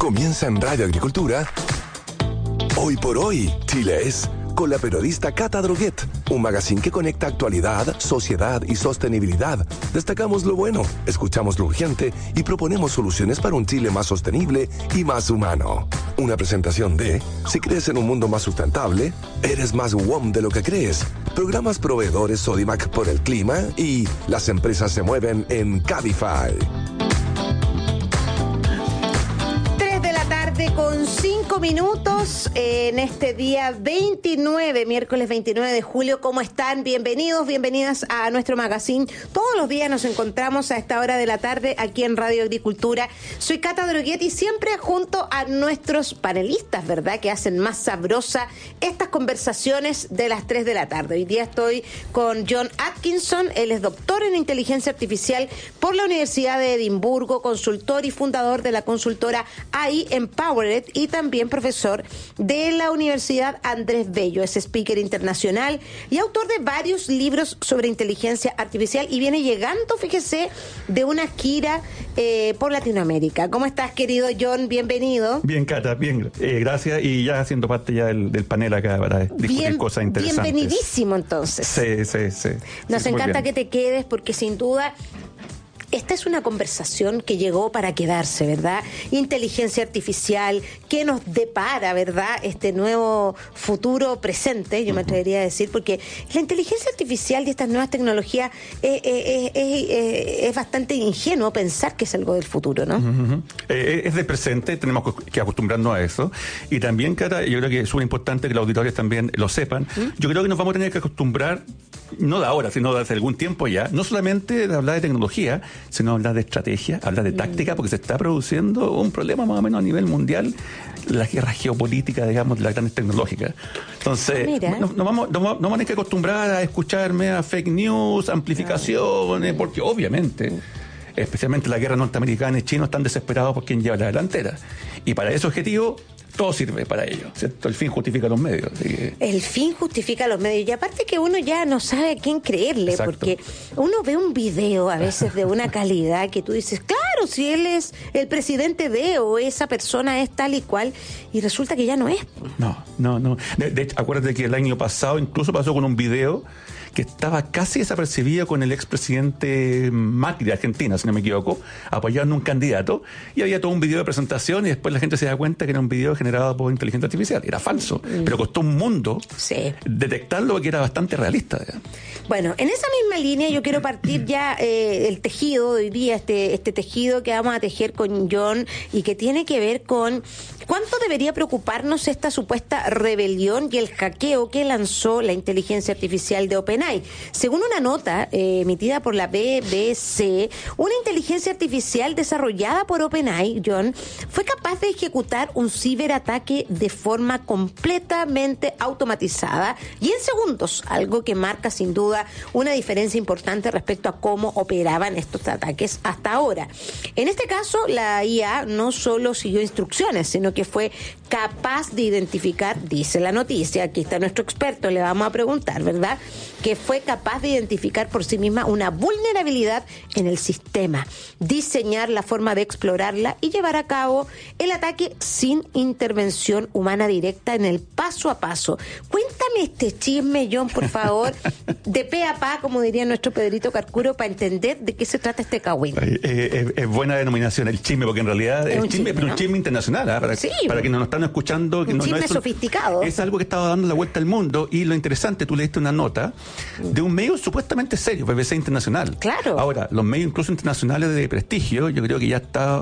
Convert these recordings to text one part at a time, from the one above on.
Comienza en Radio Agricultura. Hoy por hoy, Chile es, con la periodista Cata Droguet, un magazine que conecta actualidad, sociedad y sostenibilidad. Destacamos lo bueno, escuchamos lo urgente y proponemos soluciones para un Chile más sostenible y más humano. Una presentación de, si crees en un mundo más sustentable, eres más WOM de lo que crees. Programas proveedores Sodimac por el clima y las empresas se mueven en Cabify. Con 5 minutos en este día 29, miércoles 29 de julio. ¿Cómo están? Bienvenidos, bienvenidas a nuestro magazine. Todos los días nos encontramos a esta hora de la tarde aquí en Radio Agricultura. Soy Cata Droguet y siempre junto a nuestros panelistas, ¿verdad? Que hacen más sabrosa estas conversaciones de las 3 de la tarde. Hoy día estoy con John Atkinson. Él es doctor en inteligencia artificial por la Universidad de Edimburgo, consultor y fundador de la consultora AI Empowered y también profesor de la Universidad Andrés Bello. Es speaker internacional y autor de varios libros sobre inteligencia artificial y viene llegando, fíjese, de una gira por Latinoamérica. ¿Cómo estás, querido John? Bienvenido. Bien, Cata, bien. Gracias y ya siendo parte ya del panel acá para discutir cosas interesantes. Bienvenidísimo, entonces. Sí. Nos encanta que te quedes porque sin duda esta es una conversación que llegó para quedarse, ¿verdad? Inteligencia artificial, ¿qué nos depara, verdad? Este nuevo futuro presente, yo me atrevería a decir, porque la inteligencia artificial y estas nuevas tecnologías es bastante ingenuo pensar que es algo del futuro, ¿no? Es del presente, tenemos que acostumbrarnos a eso. Y también, Cata, yo creo que es súper importante que los auditores también lo sepan. Yo creo que nos vamos a tener que acostumbrar, no de ahora, sino de hace algún tiempo ya, no solamente de hablar de tecnología, sino hablar de estrategia, hablar de táctica, porque se está produciendo un problema más o menos a nivel mundial, la guerra geopolítica, digamos, de las grandes tecnológicas. Entonces, nos vamos a tener que acostumbrar a escucharme a fake news, amplificaciones, porque obviamente, especialmente la guerra norteamericana y chino, están desesperados por quien lleva la delantera. Y para ese objetivo, todo sirve para ello, ¿cierto? El fin justifica los medios. Así que... El fin justifica los medios. Y aparte que uno ya no sabe a quién creerle, exacto, porque uno ve un video a veces de una calidad que tú dices, claro, si él es el presidente de o esa persona es tal y cual, y resulta que ya no es. No. De hecho, acuérdate que el año pasado incluso pasó con un video que estaba casi desapercibido con el expresidente Macri de Argentina, si no me equivoco, apoyando a un candidato, y había todo un video de presentación y después la gente se da cuenta que era un video generado por inteligencia artificial. Era falso, pero costó un mundo detectarlo porque era bastante realista. Bueno, en esa misma línea yo quiero partir ya el tejido de hoy día, este tejido que vamos a tejer con John y que tiene que ver con cuánto debería preocuparnos esta supuesta rebelión y el hackeo que lanzó la inteligencia artificial de OpenAI. Según una nota emitida por la BBC, una inteligencia artificial desarrollada por OpenAI, John, fue capaz de ejecutar un ciberataque de forma completamente automatizada y en segundos, algo que marca sin duda una diferencia importante respecto a cómo operaban estos ataques hasta ahora. En este caso, la IA no solo siguió instrucciones, sino que fue capaz de identificar, dice la noticia, aquí está nuestro experto, le vamos a preguntar, ¿verdad?, que fue capaz de identificar por sí misma una vulnerabilidad en el sistema, diseñar la forma de explorarla y llevar a cabo el ataque sin intervención humana directa en el paso a paso. Cuéntame este chisme, John, por favor, de pe a pa, como diría nuestro Pedrito Carcuro, para entender de qué se trata este cagüín. Es buena denominación el chisme, porque en realidad es un chisme, pero ¿no? Un chisme internacional, ¿eh? Para quienes nos están escuchando. Que un no, chisme no es sofisticado. Es algo que estaba dando la vuelta al mundo, y lo interesante, tú leíste una nota de un medio supuestamente serio, BBC Internacional. Claro. Ahora, los medios incluso internacionales de prestigio, yo creo que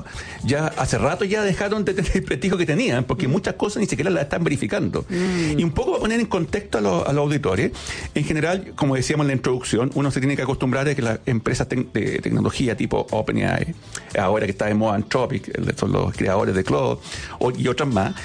ya hace rato ya dejaron de tener el prestigio que tenían, porque muchas cosas ni siquiera las están verificando. Y un poco para poner en contexto a los auditores, en general, como decíamos en la introducción, uno se tiene que acostumbrar a que las empresas de tecnología tipo OpenAI, ahora que está de moda Anthropic, son los creadores de Claude y otras más,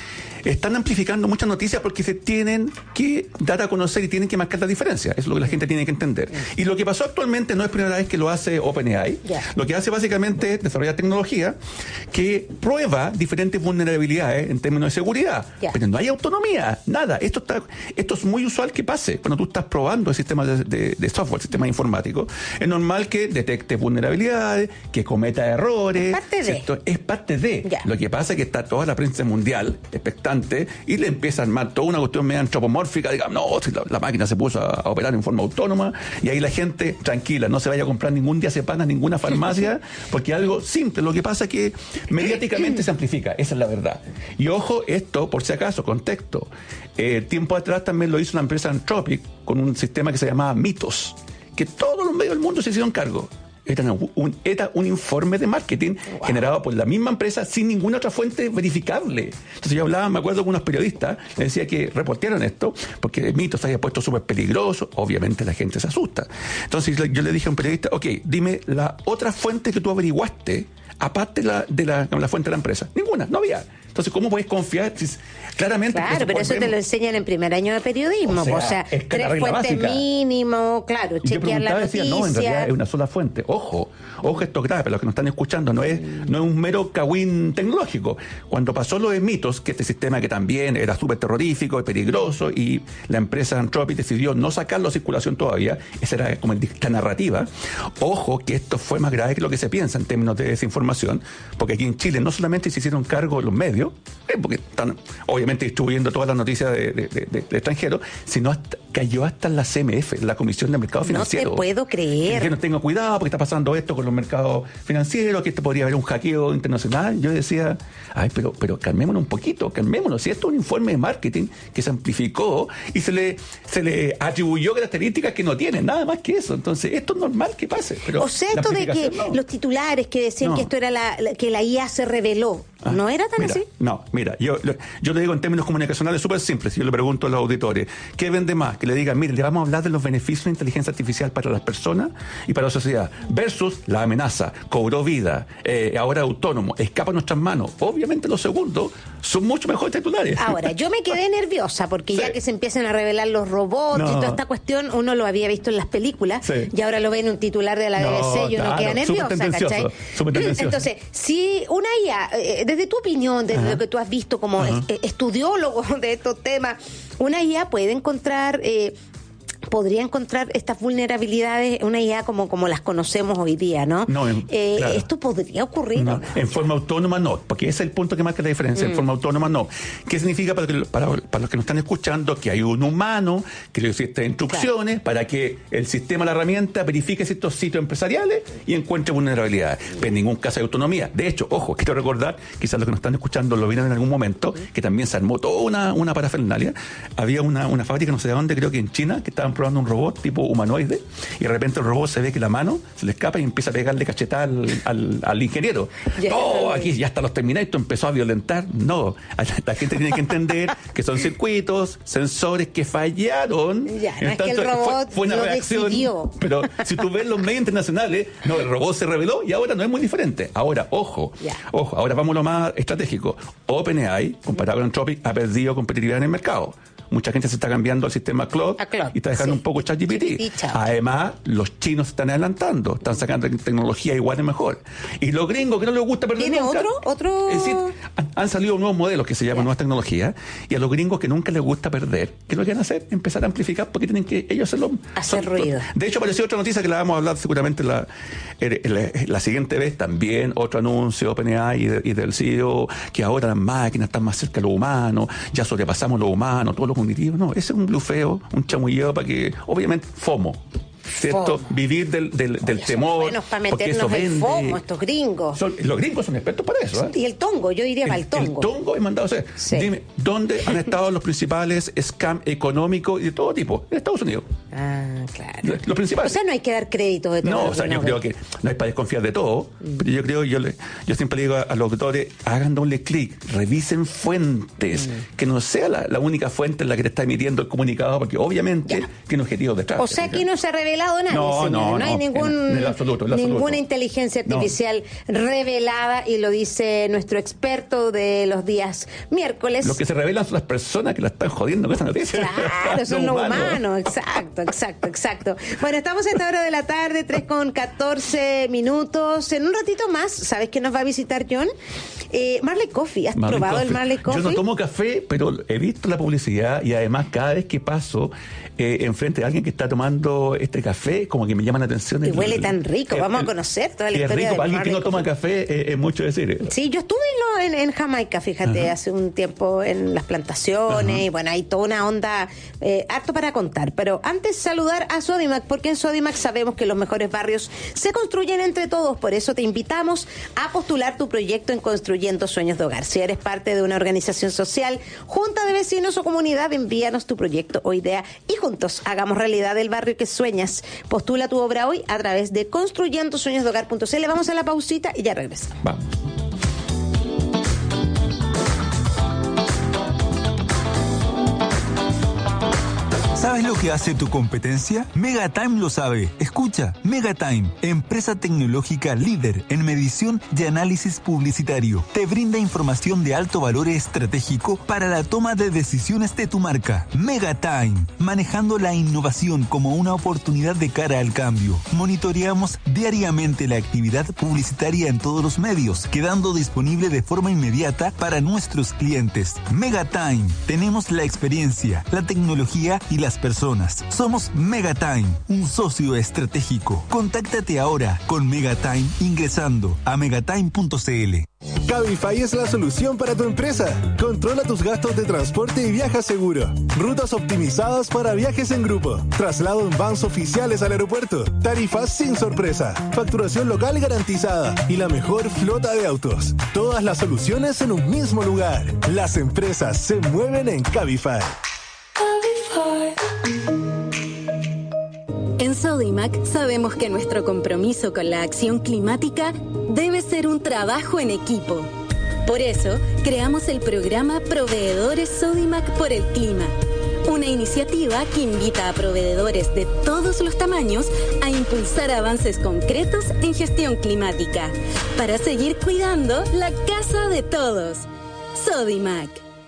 están amplificando muchas noticias porque se tienen que dar a conocer y tienen que marcar la diferencia. Eso es lo que la gente tiene que entender. Y lo que pasó actualmente no es primera vez que lo hace OpenAI. Lo que hace básicamente es desarrollar tecnología que prueba diferentes vulnerabilidades en términos de seguridad. Pero no hay autonomía, nada. Esto es muy usual que pase cuando tú estás probando el sistema de software, sistemas informáticos. Es normal que detecte vulnerabilidades, que cometa errores. Es parte de. Lo que pasa es que está toda la prensa mundial expectante y le empieza a armar toda una cuestión medio antropomórfica. Digamos, no, si la máquina se puso a operar en forma autónoma, y ahí la gente, tranquila, no se vaya a comprar ningún diazepam a ninguna farmacia, porque algo simple. Lo que pasa es que mediáticamente se amplifica, esa es la verdad. Y ojo, esto, por si acaso, contexto. Tiempo atrás también lo hizo una empresa Anthropic con un sistema que se llamaba Mythos, que todos los medios del mundo se hicieron cargo. Era un informe de marketing generado por la misma empresa sin ninguna otra fuente verificable. Entonces yo hablaba, me acuerdo con unos periodistas, les decía que reportearon esto porque el mito se había puesto súper peligroso. Obviamente la gente se asusta. Entonces yo le dije a un periodista, ok, dime la otra fuente que tú averiguaste aparte de la fuente de la empresa. Ninguna, no había. Entonces, ¿cómo puedes confiar? Claramente. Claro, pero eso te lo enseñan en primer año de periodismo. O sea 3 fuentes mínimo, claro, chequear la noticia. No, en realidad es una sola fuente. Ojo, esto es grave, para los que nos están escuchando, no es un mero cagüín tecnológico. Cuando pasó lo de Mythos, que este sistema que también era súper terrorífico y peligroso, y la empresa Anthropic decidió no sacarlo a circulación todavía, esa era como la narrativa. Ojo, que esto fue más grave que lo que se piensa en términos de desinformación, porque aquí en Chile no solamente se hicieron cargo los medios, porque están obviamente distribuyendo todas las noticias de extranjeros, sino cayó hasta la CMF, la Comisión de Mercado Financiero. No te puedo creer. Que no tengo cuidado porque está pasando esto con los mercados financieros, que esto podría haber un hackeo internacional. Yo decía, pero calmémonos un poquito, calmémonos. Si esto es un informe de marketing que se amplificó y se le atribuyó características que no tienen, nada más que eso. Entonces, esto es normal que pase. Pero o sea, esto de que los titulares que decían que esto era que la IA se reveló, ¿no era tan así? No, mira, yo le digo en términos comunicacionales súper simples. Yo le pregunto a los auditores, ¿qué vende más? Que le digan, mire, le vamos a hablar de los beneficios de la inteligencia artificial para las personas y para la sociedad, versus la amenaza, cobró vida, ahora autónomo, escapa a nuestras manos. Obviamente los segundos son mucho mejores titulares. Ahora, yo me quedé nerviosa porque ya que se empiezan a revelar los robots y toda esta cuestión, uno lo había visto en las películas y ahora lo ve en un titular de la BBC y uno queda nerviosa, ¿cachai? Entonces, si una IA, desde tu opinión, desde lo que tú has visto como estudiólogo de estos temas, una IA puede encontrar... podría encontrar estas vulnerabilidades, una IA como las conocemos hoy día, ¿no? Claro. ¿Esto podría ocurrir? No, en forma autónoma no, porque ese es el punto que marca la diferencia. En forma autónoma no. ¿Qué significa para los que nos están escuchando? Que hay un humano que le dio ciertas instrucciones para que el sistema, la herramienta, verifique ciertos sitios empresariales y encuentre vulnerabilidades. Pero en ningún caso hay autonomía. De hecho, ojo, quiero recordar, quizás los que nos están escuchando lo vieron en algún momento, que también se armó toda una parafernalia. Había una fábrica, no sé de dónde, creo que en China, que estaban probando un robot tipo humanoide y de repente el robot se ve que la mano se le escapa y empieza a pegarle cachetada al ingeniero. Aquí ya hasta los Terminator empezó a violentar. No, la gente tiene que entender que son circuitos, sensores que fallaron. No es que el robot fue una reacción. Decidió. Pero si tú ves los medios internacionales, no, el robot se reveló y ahora no es muy diferente. Ahora, ojo, ahora vamos a lo más estratégico. OpenAI, comparado con Anthropic, ha perdido competitividad en el mercado. Mucha gente se está cambiando al sistema Claude y está dejando un poco ChatGPT. Además, los chinos se están adelantando, están sacando tecnología igual y mejor. Y los gringos que no les gusta perder ¿Tiene nunca, otro? Es decir, han salido nuevos modelos que se llaman nuevas tecnologías, y a los gringos que nunca les gusta perder, ¿qué es lo que van a hacer? Empezar a amplificar porque tienen que ellos hacer ruido. De hecho, apareció otra noticia que la vamos a hablar seguramente la siguiente vez, también otro anuncio OpenAI y del CEO, que ahora las máquinas están más cerca de lo humano, ya sobrepasamos lo humano, todo lo cognitivo. No, ese es un blufeo, un chamulleo para que, obviamente, FOMO. ¿Cierto? Vivir del temor. Bueno, para meternos en FOMO, estos gringos. Los gringos son expertos para eso. Y el tongo, yo diría para el tongo. El tongo es mandado a hacer. Dime, ¿dónde han estado los principales scams económicos y de todo tipo? En Estados Unidos. Claro. Lo principal. O sea, no hay que dar crédito de todo. No, o sea, yo creo que no hay para desconfiar de todo, pero yo siempre le digo a los auditores, hagan doble clic, revisen fuentes, que no sea la única fuente en la que te está emitiendo el comunicado, porque obviamente tiene objetivos detrás. O sea, aquí no se ha revelado nadie, no hay ninguna inteligencia artificial revelada, y lo dice nuestro experto de los días miércoles. Lo que se revelan son las personas que la están jodiendo con esa noticia. Claro, son los humanos. Exacto. Bueno, estamos a esta hora de la tarde, 3:14. En un ratito más, ¿sabes quién nos va a visitar, John? Marley Coffee. ¿Has probado el Marley Coffee? Yo no tomo café, pero he visto la publicidad, y además cada vez que paso enfrente de alguien que está tomando este café, como que me llama la atención. Y huele tan rico. Vamos a conocer toda la historia rico. de Alguien que no toma café es mucho decir. Sí, yo estuve en Jamaica, fíjate, hace un tiempo en las plantaciones, y bueno, hay toda una onda harto para contar. Pero antes, saludar a Sodimac, porque en Sodimac sabemos que los mejores barrios se construyen entre todos. Por eso te invitamos a postular tu proyecto en Construyendo Sueños de Hogar. Si eres parte de una organización social, junta de vecinos o comunidad, envíanos tu proyecto o idea y juntos hagamos realidad el barrio que sueñas. Postula tu obra hoy a través de construyendosueñosdehogar.cl. Vamos a la pausita y ya regresamos. Vamos. ¿Sabes lo que hace tu competencia? Megatime lo sabe. Escucha, Megatime, empresa tecnológica líder en medición y análisis publicitario. Te brinda información de alto valor estratégico para la toma de decisiones de tu marca. Megatime, manejando la innovación como una oportunidad de cara al cambio. Monitoreamos diariamente la actividad publicitaria en todos los medios, quedando disponible de forma inmediata para nuestros clientes. Megatime, tenemos la experiencia, la tecnología y las personas. Somos Megatime, un socio estratégico. Contáctate ahora con Megatime ingresando a megatime.cl. Cabify es la solución para tu empresa. Controla tus gastos de transporte y viaja seguro. Rutas optimizadas para viajes en grupo. Traslado en vans oficiales al aeropuerto. Tarifas sin sorpresa. Facturación local garantizada. Y la mejor flota de autos. Todas las soluciones en un mismo lugar. Las empresas se mueven en Cabify. En Sodimac sabemos que nuestro compromiso con la acción climática debe ser un trabajo en equipo. Por eso, creamos el programa Proveedores Sodimac por el Clima, una iniciativa que invita a proveedores de todos los tamaños a impulsar avances concretos en gestión climática para seguir cuidando la casa de todos. Sodimac.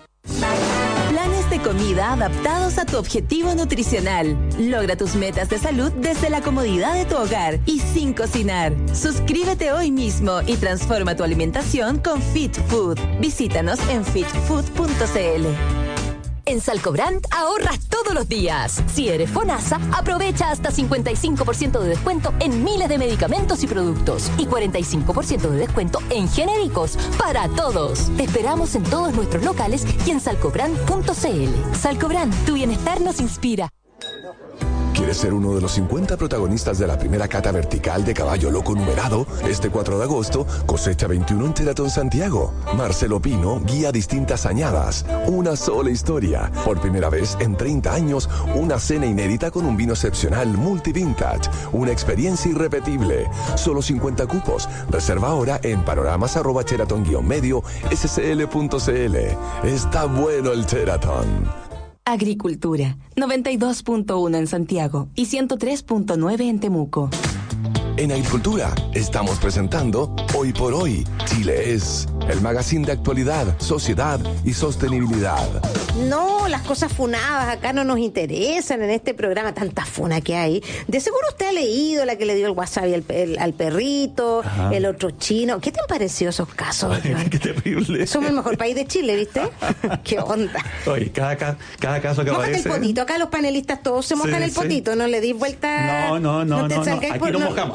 Planes de comida adaptados a tu objetivo nutricional. Logra tus metas de salud desde la comodidad de tu hogar y sin cocinar. Suscríbete hoy mismo y transforma tu alimentación con Fit Food. Visítanos en fitfood.cl. En Salcobrand ahorras todos los días. Si eres FONASA, aprovecha hasta 55% de descuento en miles de medicamentos y productos y 45% de descuento en genéricos para todos. Te esperamos en todos nuestros locales y en salcobrand.cl. Salcobrand, tu bienestar nos inspira. ¿Quieres ser uno de los 50 protagonistas de la primera cata vertical de caballo loco numerado? Este 4 de agosto, cosecha 21 en Teratón Santiago. Marcelo Pino guía distintas añadas. Una sola historia. Por primera vez en 30 años, una cena inédita con un vino excepcional multi-vintage. Una experiencia irrepetible. Solo 50 cupos. Reserva ahora en panoramas@cheratón-medio scl.cl. Está bueno el Teratón. Agricultura, 92.1 en Santiago y 103.9 en Temuco. En Agricultura estamos presentando Hoy por Hoy, Chile es, el magazine de actualidad, sociedad y sostenibilidad. No, las cosas funadas acá no nos interesan en este programa, tanta funa que hay. De seguro usted ha leído la que le dio el wasabi al perrito, el otro chino. ¿Qué te han parecido esos casos? Qué terrible. Somos el mejor país de Chile, ¿viste? ¿Qué onda? Oye, cada caso que Mójate aparece... el potito, acá los panelistas todos se mojan el potito, no le dis vuelta... No. te salgáis Aquí por- no mojamos.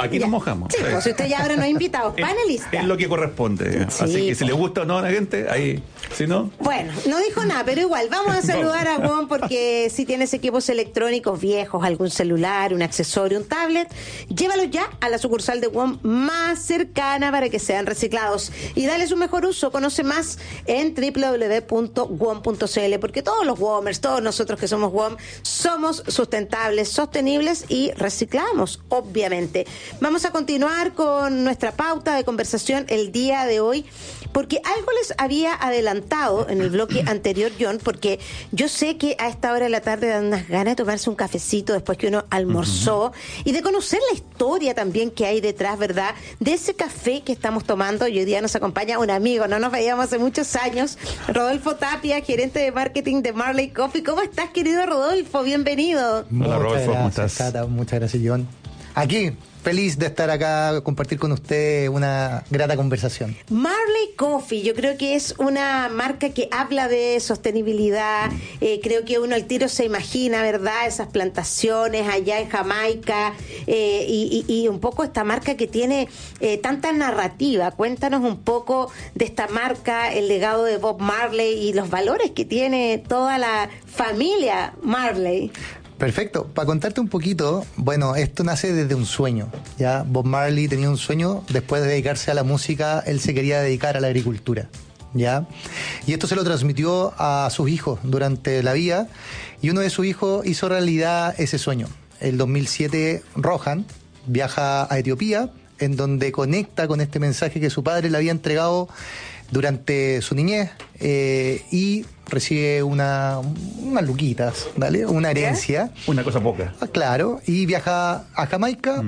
aquí nos mojamos. Sí, pues usted ya ahora nos ha invitado, panelista. Es lo que corresponde. Sí, así que pues. si le gusta o no a la gente, ahí, si no... Bueno, no dijo nada, pero igual, vamos a saludar a WOM porque si tienes equipos electrónicos viejos, algún celular, un accesorio, un tablet, llévalos ya a la sucursal de WOM más cercana para que sean reciclados y dale su mejor uso. Conoce más en www.wom.cl porque todos los WOMers, todos nosotros que somos WOM, somos sustentables, sostenibles y reciclamos, obviamente. Vamos a continuar con nuestra pauta de conversación el día de hoy, porque algo les había adelantado en el bloque anterior, John, porque yo sé que a esta hora de la tarde dan unas ganas de tomarse un cafecito después que uno almorzó y de conocer la historia también que hay detrás, ¿verdad?, de ese café que estamos tomando. Y hoy día nos acompaña un amigo, no nos veíamos hace muchos años, Rodolfo Tapia, gerente de marketing de Marley Coffee. ¿Cómo estás, querido Rodolfo? Bienvenido. Hola, Rodolfo, ¿cómo estás? Cata, muchas gracias, John. Aquí, feliz de estar acá, compartir con usted una grata conversación. Marley Coffee, yo creo que es una marca que habla de sostenibilidad. Creo que uno al tiro se imagina, ¿verdad?, esas plantaciones allá en Jamaica y un poco esta marca que tiene tanta narrativa. Cuéntanos un poco de esta marca, el legado de Bob Marley y los valores que tiene toda la familia Marley. Perfecto. Para contarte un poquito, bueno, esto nace desde un sueño. Ya Bob Marley tenía un sueño, después de dedicarse a la música, él se quería dedicar a la agricultura. ¿Ya? Y esto se lo transmitió a sus hijos durante la vida, y uno de sus hijos hizo realidad ese sueño. El 2007, Rohan viaja a Etiopía, en donde conecta con este mensaje que su padre le había entregado durante su niñez, y recibe unas luquitas, ¿vale? Una herencia. Una cosa poca. Claro, y viaja a Jamaica,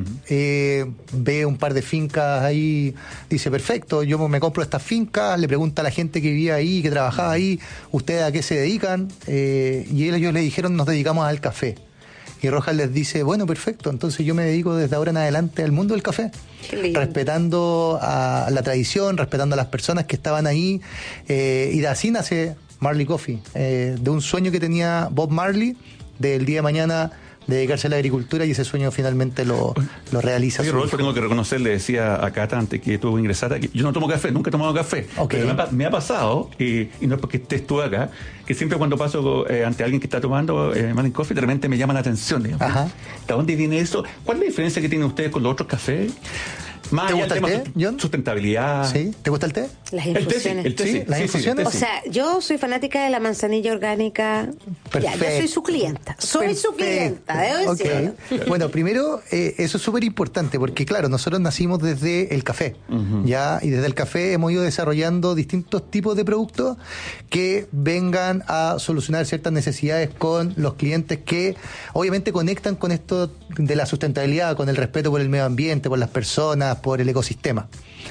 ve un par de fincas ahí, dice, perfecto, yo me compro estas fincas, le pregunta a la gente que vivía ahí, que trabajaba ahí, ¿ustedes a qué se dedican? Y ellos le dijeron, nos dedicamos al café. Y Rojas les dice, bueno, perfecto, entonces yo me dedico desde ahora en adelante al mundo del café, respetando a la tradición, respetando a las personas que estaban ahí, y de así nace Marley Coffee, de un sueño que tenía Bob Marley, del día de mañana dedicarse a la agricultura, y ese sueño finalmente lo realiza. Sí, Rodolfo, tengo que reconocer, le decía a Cata antes que tuvo que ingresar, que yo no tomo café, nunca he tomado café. Okay. Pero me ha pasado, y no es porque estés tú acá, que siempre cuando paso ante alguien que está tomando Marley Coffee, de repente me llama la atención. Digamos. Ajá. ¿De dónde viene eso? ¿Cuál es la diferencia que tienen ustedes con los otros cafés? Más ¿Te gusta el el tema té, John? Sustentabilidad. ¿Sí? ¿Te gusta el té? Las infusiones. El té, sí. ¿Las infusiones? O sea, yo soy fanática de la manzanilla orgánica. Ya, yo soy su clienta. Soy su clienta, debo decirlo. Bueno, primero, eso es súper importante porque, claro, nosotros nacimos desde el café, ¿ya? Y desde el café hemos ido desarrollando distintos tipos de productos que vengan a solucionar ciertas necesidades con los clientes que, obviamente, conectan con esto de la sustentabilidad, con el respeto por el medio ambiente, por las personas, por el ecosistema.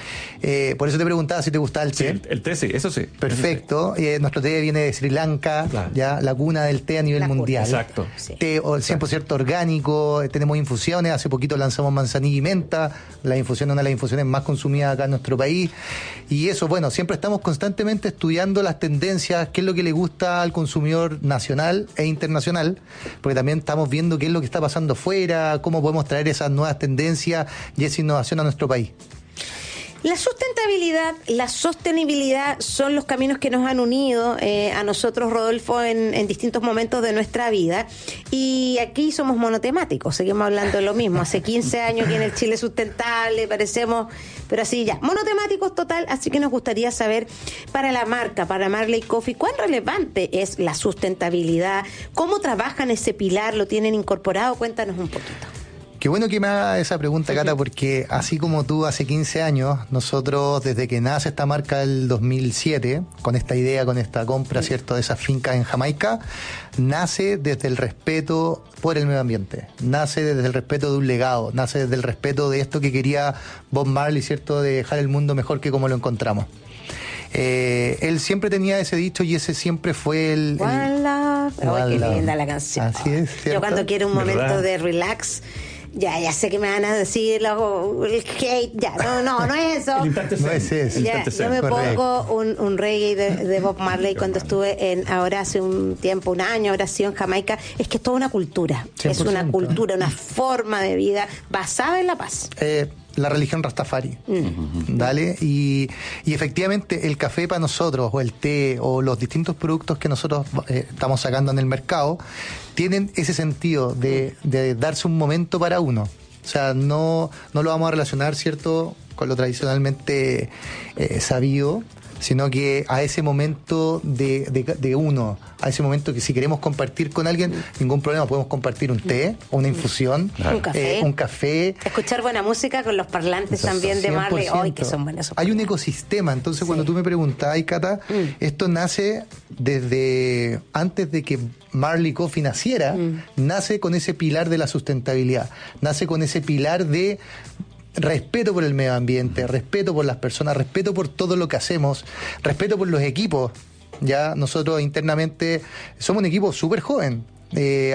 Por eso te preguntaba si te gustaba el té. Sí, el té sí, eso sí. Perfecto. Nuestro té viene de Sri Lanka, claro, ya la cuna del té a nivel mundial. Exacto. Sí. Té 100% orgánico, tenemos infusiones, hace poquito lanzamos manzanilla y menta, la infusión es una de las infusiones más consumidas acá en nuestro país. Y eso, bueno, siempre estamos constantemente estudiando las tendencias, qué es lo que le gusta al consumidor nacional e internacional, porque también estamos viendo qué es lo que está pasando afuera, cómo podemos traer esas nuevas tendencias y esa innovación a nuestro país. La sustentabilidad, la sostenibilidad son los caminos que nos han unido a nosotros, Rodolfo, en distintos momentos de nuestra vida. Y aquí somos monotemáticos, seguimos hablando de lo mismo. Hace 15 años que en el Chile sustentable parecemos, pero así ya, monotemáticos total. Así que nos gustaría saber, para la marca, para Marley Coffee, ¿cuán relevante es la sustentabilidad? ¿Cómo trabajan ese pilar? ¿Lo tienen incorporado? Cuéntanos un poquito. Qué bueno que me haga esa pregunta, Cata, porque así como tú hace 15 años, nosotros desde que nace esta marca el 2007, con esta idea, con esta compra, ¿cierto?, de esas fincas en Jamaica, nace desde el respeto por el medio ambiente, nace desde el respeto de un legado, nace desde el respeto de esto que quería Bob Marley, ¿cierto?, de dejar el mundo mejor que como lo encontramos. Él siempre tenía ese dicho y ese siempre fue el... One Love. Qué linda la canción. Así es, ¿cierto? Yo cuando quiero un momento ¿verdad? de relax, Ya sé que me van a decir el hate, ya, no es eso. No es eso. Ya, yo me pongo un reggae de Bob Marley cuando estuve ahora hace un tiempo, un año, habrá sido en Jamaica. Es que es toda una cultura, 100%. Es una cultura, una forma de vida basada en la paz. La religión Rastafari, ¿vale? Y efectivamente el café para nosotros, o el té, o los distintos productos que nosotros estamos sacando en el mercado, tienen ese sentido de darse un momento para uno. O sea, no lo vamos a relacionar, ¿cierto?, con lo tradicionalmente sabido, sino que a ese momento de uno, a ese momento que si queremos compartir con alguien, ningún problema, podemos compartir un té o una infusión, un café. Escuchar buena música con los parlantes también de Marley, hoy que son buenos. Hay un ecosistema, entonces cuando tú me preguntabas, Cata, esto nace desde antes de que Marley Coffee naciera, nace con ese pilar de la sustentabilidad, nace con ese pilar de respeto por el medio ambiente, respeto por las personas, respeto por todo lo que hacemos, respeto por los equipos. Ya nosotros internamente somos un equipo súper joven. El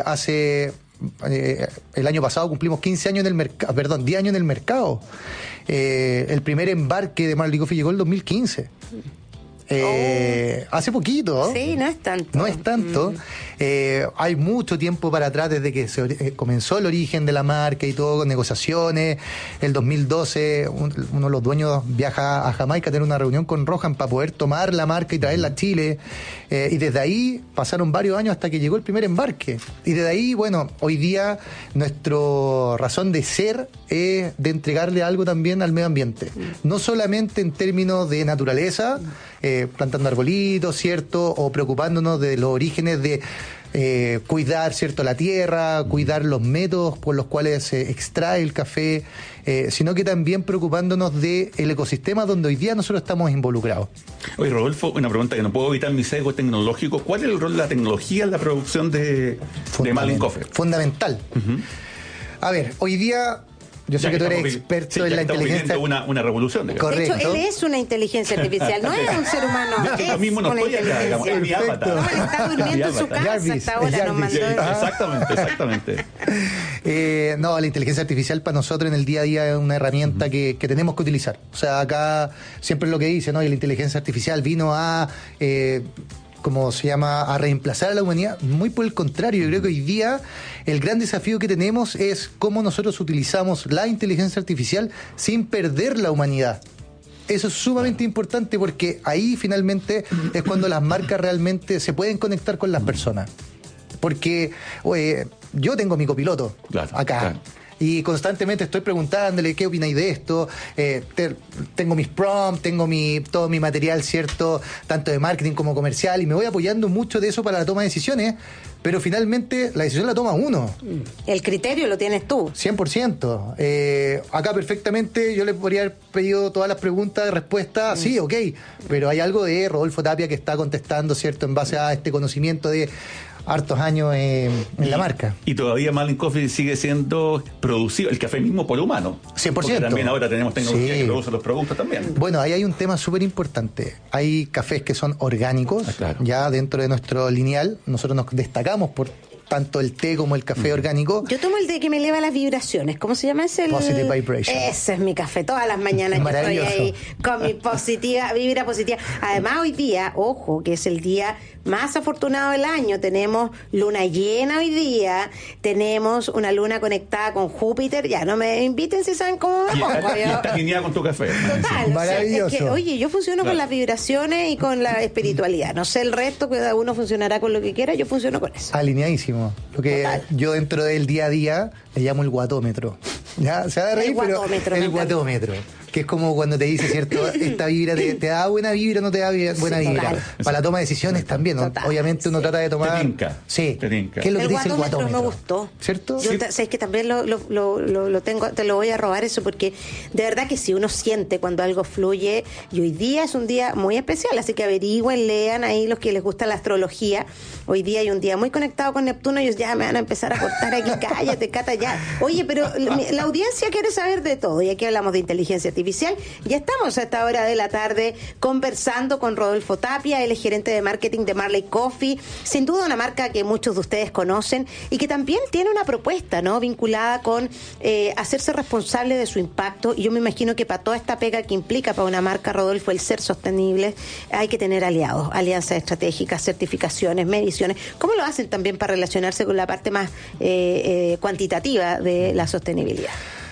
año pasado cumplimos 15 años en el mercado, 10 años en el mercado. El primer embarque de Marley Coffee llegó en el 2015. Hace poquito. Sí, no es tanto. No es tanto. Hay mucho tiempo para atrás desde que se comenzó el origen de la marca y todo, con negociaciones. El 2012, uno de los dueños viaja a Jamaica a tener una reunión con Rohan para poder tomar la marca y traerla a Chile. Y desde ahí pasaron varios años hasta que llegó el primer embarque. Y desde ahí, bueno, hoy día nuestra razón de ser es de entregarle algo también al medio ambiente. No solamente en términos de naturaleza, plantando arbolitos, ¿cierto? O preocupándonos de los orígenes de cuidar, ¿cierto?, la tierra, cuidar los métodos por los cuales se extrae el café, sino que también preocupándonos del ecosistema donde hoy día nosotros estamos involucrados. Oye, Rodolfo, una pregunta que no puedo evitar mi sesgo tecnológico. ¿Cuál es el rol de la tecnología en la producción de Marley Coffee? Fundamental. A ver, hoy día... Yo sé que tú eres experto en la inteligencia. Una revolución. Correcto. De hecho, él es una inteligencia artificial, no es un ser humano. Yo mismo no estoy acá, digamos, es mi avatar. No, él está durmiendo en su casa hasta ahora, nos mandó. Exactamente. No, la inteligencia artificial para nosotros en el día a día es una herramienta que tenemos que utilizar. O sea, acá siempre es lo que dice, ¿no? Y la inteligencia artificial vino a... como se llama, a reemplazar a la humanidad. Muy por el contrario, yo creo que hoy día el gran desafío que tenemos es cómo nosotros utilizamos la inteligencia artificial sin perder la humanidad. Eso es sumamente importante porque ahí finalmente es cuando las marcas realmente se pueden conectar con las personas. Porque yo tengo mi copiloto acá. Claro. Y constantemente estoy preguntándole qué opináis de esto. Tengo mis prompts, tengo todo mi material, ¿cierto? Tanto de marketing como comercial, y me voy apoyando mucho de eso para la toma de decisiones, pero finalmente la decisión la toma uno. El criterio lo tienes tú. 100%. Acá perfectamente yo le podría haber pedido todas las preguntas, respuestas, sí, ok, pero hay algo de Rodolfo Tapia que está contestando, ¿cierto? En base a este conocimiento de hartos años en la marca. Y todavía Marley Coffee sigue siendo producido, el café mismo por humano. 100%. Porque también ahora tenemos tecnología que produce los productos también. Bueno, ahí hay un tema súper importante. Hay cafés que son orgánicos, claro. Ya dentro de nuestro lineal. Nosotros nos destacamos por tanto el té como el café orgánico. Yo tomo el té que me eleva las vibraciones. ¿Cómo se llama ese? Positive Vibration. Ese es mi café. Todas las mañanas yo estoy ahí con mi vibra positiva. Además, hoy día, ojo, que es el día más afortunado del año. Tenemos luna llena hoy día. Tenemos una luna conectada con Júpiter. Ya no me inviten si saben cómo me pongo. Y estás alineada con tu café. Total. Maravilloso. O sea, es que, oye, yo funciono con las vibraciones y con la espiritualidad. No sé el resto, cada uno funcionará con lo que quiera. Yo funciono con eso. Alineadísimo. Lo que yo dentro del día a día le llamo el guatómetro. ¿Ya? Se va a reír, pero el guatómetro. Que es como cuando te dice, ¿cierto? Esta vibra te da buena vibra, no te da buena vibra. Total. Para la toma de decisiones también, ¿no? Obviamente uno trata de tomar... Te tinca. Sí. Te tinca. ¿Qué es lo que dice el guatómetro? guatómetro? Me gustó. ¿Cierto? Yo sé que también lo tengo, te lo voy a robar eso, porque de verdad que si uno siente cuando algo fluye, y hoy día es un día muy especial, así que averigüen, lean ahí los que les gusta la astrología. Hoy día hay un día muy conectado con Neptuno, ellos ya me van a empezar a cortar aquí, cállate, Cata, ya. Oye, pero la audiencia quiere saber de todo, y aquí hablamos de inteligencia artificial, artificial. Ya estamos a esta hora de la tarde conversando con Rodolfo Tapia, él es gerente de marketing de Marley Coffee, sin duda una marca que muchos de ustedes conocen y que también tiene una propuesta, ¿no?, vinculada con hacerse responsable de su impacto. Y yo me imagino que para toda esta pega que implica para una marca, Rodolfo, el ser sostenible, hay que tener aliados, alianzas estratégicas, certificaciones, mediciones. ¿Cómo lo hacen también para relacionarse con la parte más cuantitativa de la sostenibilidad?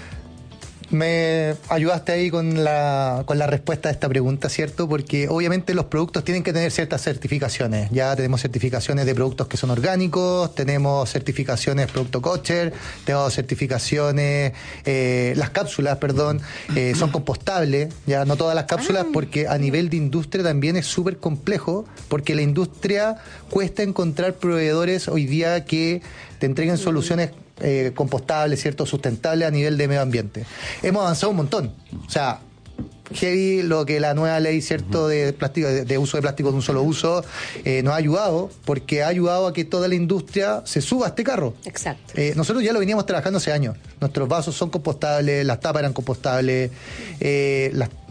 Me ayudaste ahí con la respuesta a esta pregunta, ¿cierto? Porque obviamente los productos tienen que tener ciertas certificaciones. Ya tenemos certificaciones de productos que son orgánicos, tenemos certificaciones producto kosher, tenemos certificaciones, las cápsulas, son compostables, ya no todas las cápsulas, porque a nivel de industria también es súper complejo, porque la industria cuesta encontrar proveedores hoy día que te entreguen soluciones compostables, ¿cierto?, sustentables a nivel de medio ambiente. Hemos avanzado un montón. O sea, heavy lo que la nueva ley, ¿cierto?, de plástico, de uso de plástico de un solo uso, nos ha ayudado, porque ha ayudado a que toda la industria se suba a este carro. Exacto. Nosotros ya lo veníamos trabajando hace años. Nuestros vasos son compostables, las tapas eran compostables, de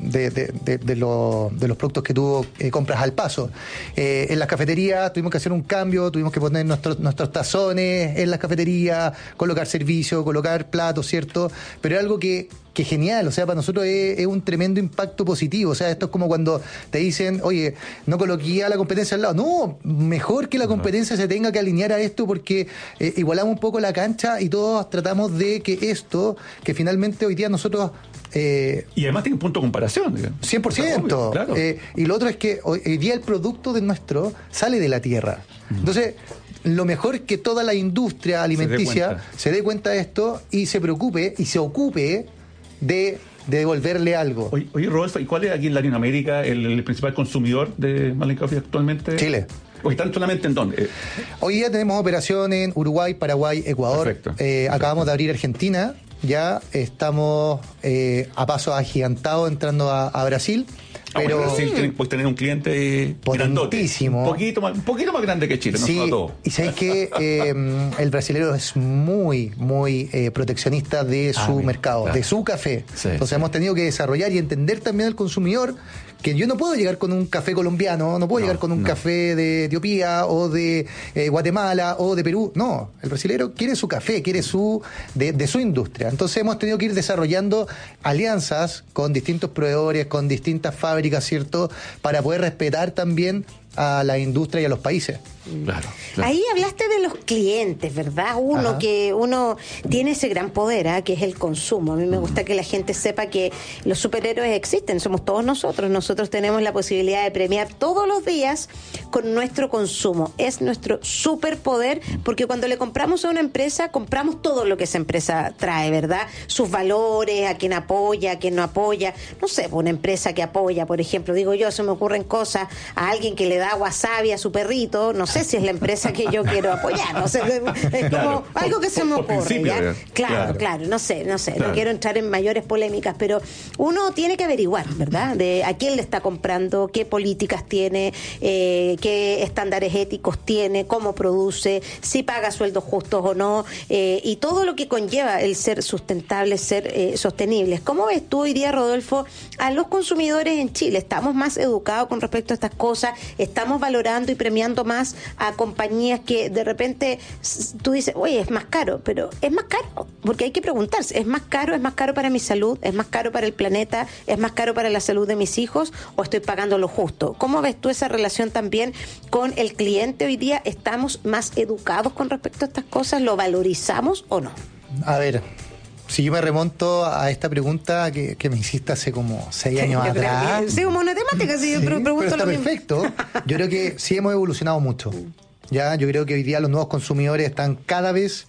los productos que tú compras al paso. En las cafeterías tuvimos que hacer un cambio, tuvimos que poner nuestros tazones en las cafeterías, colocar servicio, colocar platos, ¿cierto? Pero es algo que genial, o sea, para nosotros es un tremendo impacto positivo. O sea, esto es como cuando te dicen, oye, no coloqué a la competencia al lado. No, mejor que la competencia se tenga que alinear a esto, porque igualamos un poco la cancha y todos tratamos de que esto, que finalmente hoy día nosotros... y además tiene un punto de comparación, digamos. 100%. Obvio, claro. Y lo otro es que hoy día el producto de nuestro sale de la tierra. Entonces, lo mejor es que toda la industria alimenticia se dé cuenta de esto y se preocupe y se ocupe de devolverle algo. Oye, Rodolfo, ¿y cuál es aquí en Latinoamérica el principal consumidor de Marley Coffee actualmente? Chile. Oye, ¿están solamente en dónde? Hoy día tenemos operación en Uruguay, Paraguay, Ecuador. Perfecto. Acabamos de abrir Argentina. Ya estamos a paso agigantado entrando a Brasil. Pero Brasil puedes tener un cliente potentísimo, un poquito más grande que Chile, sí, no todo. Y sabes que el brasilero es muy proteccionista de su mercado, claro, de su café. Sí, entonces hemos tenido que desarrollar y entender también al consumidor que yo no puedo llegar con un café colombiano, no puedo llegar con un café de Etiopía o de Guatemala o de Perú. No, el brasilero quiere su café, quiere de su industria. Entonces hemos tenido que ir desarrollando alianzas con distintos proveedores, con distintas fábricas, ¿cierto?, para poder respetar también a la industria y a los países. Claro. Ahí hablaste de los clientes, ¿verdad? Uno tiene ese gran poder, que es el consumo. A mí me gusta que la gente sepa que los superhéroes existen, somos todos nosotros. Nosotros tenemos la posibilidad de premiar todos los días con nuestro consumo. Es nuestro superpoder, porque cuando le compramos a una empresa, compramos todo lo que esa empresa trae, ¿verdad? Sus valores, a quien apoya, a quien no apoya. No sé, una empresa que apoya, por ejemplo, digo yo, se me ocurren cosas, a alguien que le da wasabi a su perrito, no sé si es la empresa que yo quiero apoyar, no sé, es como algo que se me ocurre, ¿ya? Claro, no sé, no quiero entrar en mayores polémicas, pero uno tiene que averiguar, ¿verdad?, de a quién le está comprando, qué políticas tiene, qué estándares éticos tiene, cómo produce, si paga sueldos justos o no, y todo lo que conlleva el ser sustentable, ser sostenibles. ¿Cómo ves tú hoy día, Rodolfo, a los consumidores en Chile? ¿Estamos más educados con respecto a estas cosas? ¿Estamos valorando y premiando más a compañías que de repente tú dices, oye, es más caro? Pero es más caro, porque hay que preguntarse, ¿es más caro para mi salud? ¿Es más caro para el planeta? ¿Es más caro para la salud de mis hijos? ¿O estoy pagando lo justo? ¿Cómo ves tú esa relación también con el cliente hoy día? ¿Estamos más educados con respecto a estas cosas? ¿Lo valorizamos o no? A ver, si yo me remonto a esta pregunta que me hiciste hace como 6 años atrás. Sí, como una temática, sí, pero está perfecto. Yo creo que sí hemos evolucionado mucho. Ya, yo creo que hoy día los nuevos consumidores están cada vez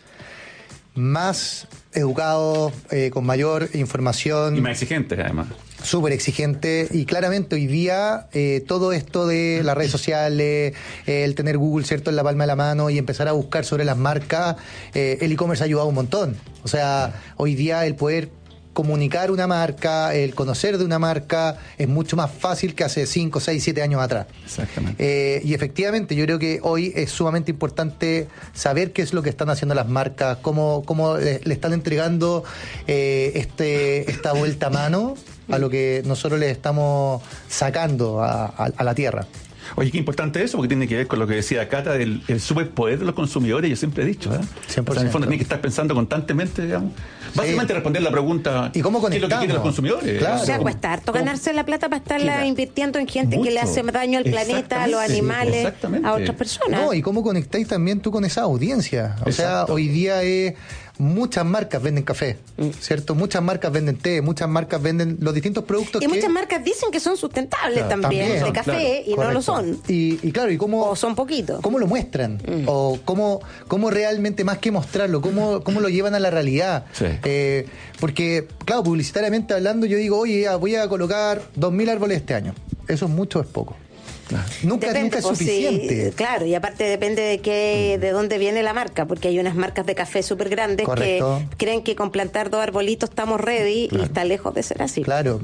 más educados, con mayor información. Y más exigentes, además. Súper exigente, y claramente hoy día todo esto de las redes sociales, el tener Google, ¿cierto?, en la palma de la mano y empezar a buscar sobre las marcas, el e-commerce ha ayudado un montón. O sea, hoy día el poder comunicar una marca, el conocer de una marca es mucho más fácil que hace 5, 6, 7 años atrás. Exactamente. Y efectivamente yo creo que hoy es sumamente importante saber qué es lo que están haciendo las marcas, cómo le están entregando esta vuelta a mano a lo que nosotros les estamos sacando a la tierra. Oye, qué importante eso, porque tiene que ver con lo que decía Cata, el superpoder de los consumidores, yo siempre he dicho, 100%. O sea, en el fondo tiene que estar pensando constantemente, digamos. Básicamente responder la pregunta, ¿y cómo ¿qué es lo que quieren los consumidores? Claro. O sea, cuesta harto ganarse la plata para estarla invirtiendo en gente que le hace daño al planeta, a los animales, a otras personas. No, y cómo conectáis también tú con esa audiencia. O sea, hoy día muchas marcas venden café, ¿cierto? Muchas marcas venden té, muchas marcas venden los distintos productos. Y muchas marcas dicen que son sustentables también de café, y correcto. no lo son. Y claro, ¿y cómo? O son poquitos. ¿Cómo lo muestran? O cómo realmente, más que mostrarlo, cómo lo llevan a la realidad. Sí. Porque, claro, publicitariamente hablando, yo digo, oye, voy a colocar 2.000 árboles este año. Eso es mucho o es poco. Claro. Nunca es suficiente. Sí, claro, y aparte depende de dónde viene la marca, porque hay unas marcas de café súper grandes que creen que con plantar 2 arbolitos estamos ready, y está lejos de ser así. Claro,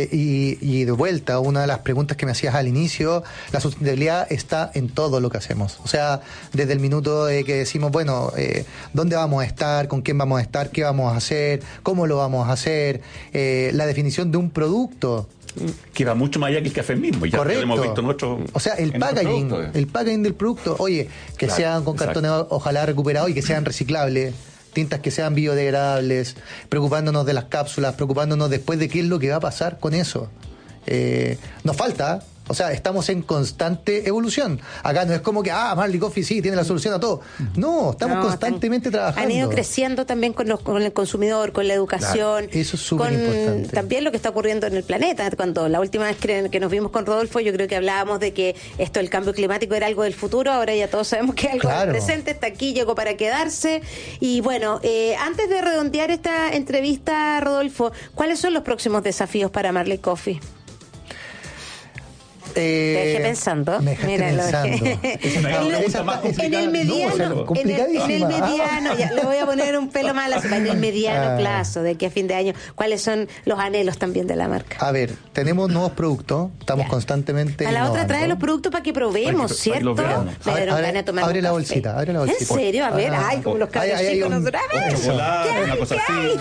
y de vuelta, una de las preguntas que me hacías al inicio, la sustentabilidad está en todo lo que hacemos. O sea, desde el minuto de que decimos, bueno, ¿dónde vamos a estar? ¿Con quién vamos a estar? ¿Qué vamos a hacer? ¿Cómo lo vamos a hacer? La definición de un producto. Que va mucho más allá que el café mismo. Ya correcto. Lo hemos visto nosotros. O sea, el packaging del producto, oye, que sean con cartones ojalá recuperados y que sean reciclables, tintas que sean biodegradables, preocupándonos de las cápsulas, preocupándonos después de qué es lo que va a pasar con eso. Nos falta. O sea, estamos en constante evolución. Acá no es como que, Marley Coffee sí tiene la solución a todo. No, estamos constantemente trabajando. Han ido creciendo también con el consumidor, con la educación. Claro, eso es súper importante. También lo que está ocurriendo en el planeta. Cuando la última vez que nos vimos con Rodolfo, yo creo que hablábamos de que esto del cambio climático era algo del futuro. Ahora ya todos sabemos que es algo del presente, está aquí, llegó para quedarse. Y bueno, antes de redondear esta entrevista, Rodolfo, ¿cuáles son los próximos desafíos para Marley Coffee? Te dejé pensando. Me dejaste pensando. En el mediano, ya, le voy a poner un pelo más en el mediano plazo, de que a fin de año, ¿cuáles son los anhelos también de la marca? A ver, tenemos nuevos productos, estamos constantemente a la innovando. otra trae los productos para que probemos, ¿cierto? Abre la bolsita, ¿En serio? A ver, como los cabros chicos nosotros. Una cosa así.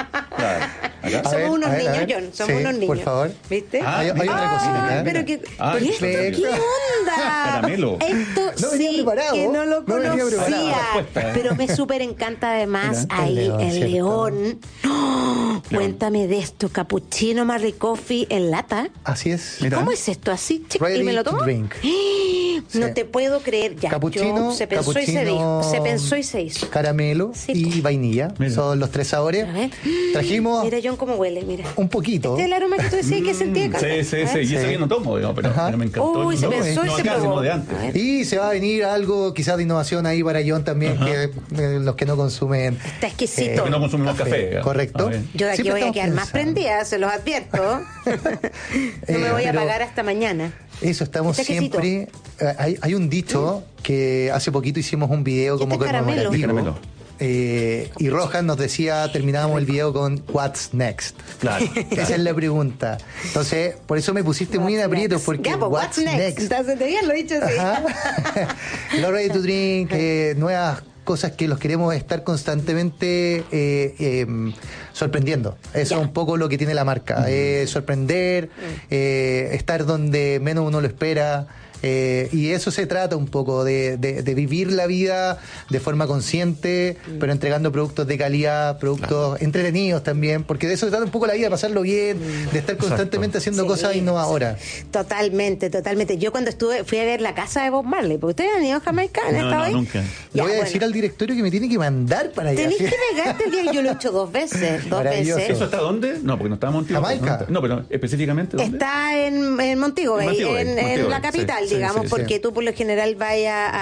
Somos unos niños, John, somos unos niños. Por favor. ¿Viste? Hay otra cosita. Pero que ¿qué onda? Caramelo. Esto sí que no lo conocía. Pero me súper encanta además ahí el león. ¡Oh! Cuéntame de esto, capuchino Marley Coffee en lata. Así es. ¿Cómo es esto? ¿Así? Ready ¿Y me lo to tomo? drink. No te puedo creer. Ya, capuchino, se pensó y se dijo. Se pensó y se hizo. Caramelo y vainilla. Son los 3 sabores. A ver. Trajimos. Mira, John, cómo huele, mira. Un poquito. Este es el aroma que tú decías que sentía acá. Sí. Y eso yo no tomo, digamos, pero me encantó. Uy, se pensó y se probó. De antes. Y se va a venir algo quizás de innovación ahí para John también, que los que no consumen. Está exquisito. Que no consumimos café. Correcto. Yo de aquí voy a quedar más prendida, se los advierto. No me voy a apagar hasta mañana. Eso, estamos siempre. Hay un dicho que hace poquito hicimos un video como conmemorativo. Y Rojas nos decía, terminábamos el video con What's next. Claro. Esa es la pregunta. Entonces, por eso me pusiste muy en aprietos, porque What's next. Entonces, bien lo he dicho así. Lo ready to drink, nuevas cosas que los queremos estar constantemente sorprendiendo. Eso es un poco lo que tiene la marca. Sorprender, estar donde menos uno lo espera. Y eso se trata un poco de vivir la vida de forma consciente, pero entregando productos de calidad, productos entretenidos también, porque de eso se trata un poco la vida, de pasarlo bien, de estar constantemente haciendo cosas innovadoras. Totalmente. Yo cuando fui a ver la casa de Bob Marley, porque ustedes han ido a Jamaica, ¿han estado ahí? Nunca. Le voy a decir al directorio que me tiene que mandar para allá. Tenés que negarte el día, yo lo he hecho 2 veces. ¿Eso está dónde? No, porque no está en Montego. Jamaica. No, pero específicamente ¿dónde? Está en Montego, en la capital, digamos, porque tú por lo general vas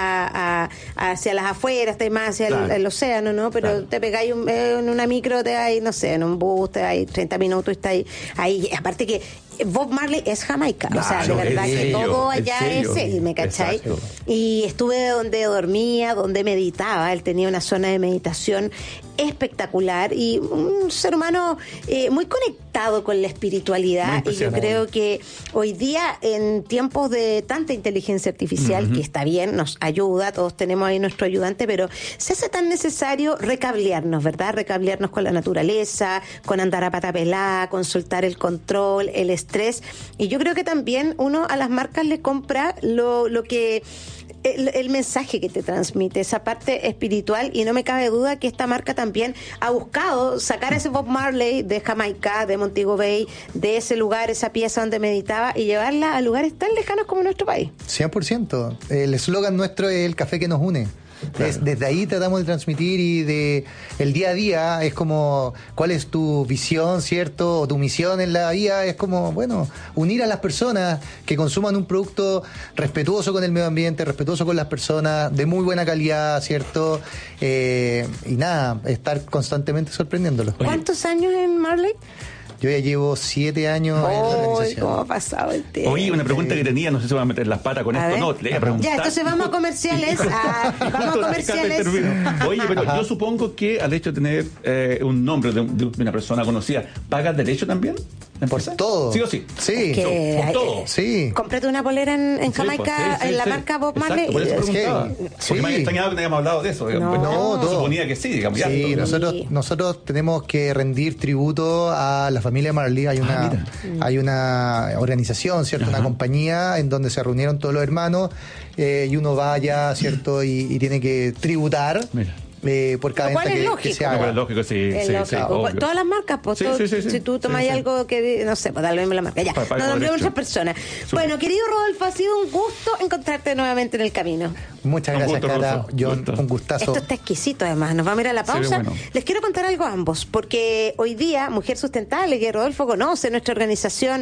hacia las afueras, estás más hacia el océano, ¿no? Pero te pegáis en una micro, te hay, no sé, en un bus, te hay 30 minutos y está ahí. Aparte que Bob Marley es Jamaica, o sea, de Claro, verdad el que sello, todo el allá sello. es él, ¿me cachai? Exacto. Y estuve donde dormía, donde meditaba, él tenía una zona de meditación espectacular y un ser humano muy conectado con la espiritualidad, y yo creo que hoy día en tiempos de tanta inteligencia artificial, que está bien, nos ayuda, todos tenemos ahí nuestro ayudante, pero se hace tan necesario recablearnos, ¿verdad? Recablearnos con la naturaleza, con andar a pata pelada, con soltar el control, el estrés, y yo creo que también uno a las marcas le compra lo que el mensaje que te transmite, esa parte espiritual, y no me cabe duda que esta marca también ha buscado sacar ese Bob Marley de Jamaica, de Montego Bay, de ese lugar, esa pieza donde meditaba, y llevarla a lugares tan lejanos como nuestro país. 100%. El eslogan nuestro es el café que nos une. Claro. Desde ahí tratamos de transmitir, y de el día a día es como cuál es tu visión, ¿cierto? O tu misión en la vida es como, bueno, unir a las personas que consuman un producto respetuoso con el medio ambiente, respetuoso con las personas, de muy buena calidad, ¿cierto? Y nada, estar constantemente sorprendiéndolos. ¿Cuántos años en Marley? Yo ya llevo 7 años en la ¡Ay, organización. cómo ha pasado el tiempo! Oye, una pregunta que tenía, no sé si va a meter las patas con A esto, ver. no, te voy a preguntar. Ya, entonces vamos a comerciales. Vamos a comerciales. Oye, pero yo supongo que al hecho de tener un nombre de una persona conocida, ¿pagas derecho también? Por todo. ¿Sí o sí? Sí. Que, Por todo. Sí. cómprate una polera en Jamaica, en la marca Bob Marley. Exacto, por eso Es que- preguntaba. Porque me había extrañado que no hayamos hablado de eso. digamos. No, Yo todo. suponía que sí, digamos. ya, Sí, todo. nosotros tenemos que rendir tributo a la familia Marley. Hay una organización, ¿cierto? Una compañía en donde se reunieron todos los hermanos, y uno va allá, ¿cierto? Y tiene que tributar. Mira. Por cada Lo cual venta es que lógico. se No, haga. pero es lógico, sí. Es sí, lógico. sí, obvio. Todas las marcas, pues, Sí, todo- sí, sí, sí. si tú tomas Sí, sí. algo que, no sé, pues dale la marca. Ya, Para no nombré derecho. muchas personas. Bueno, querido Rodolfo, ha sido un gusto encontrarte nuevamente en el camino. Muchas Un gracias, gusto, Cata. Rodolfo. John, Gusto. un gustazo. Esto está exquisito, además. Nos vamos a ir a la Se ve pausa. bueno. Les quiero contar algo a ambos, porque hoy día, Mujer Sustentable, que Rodolfo conoce, nuestra organización,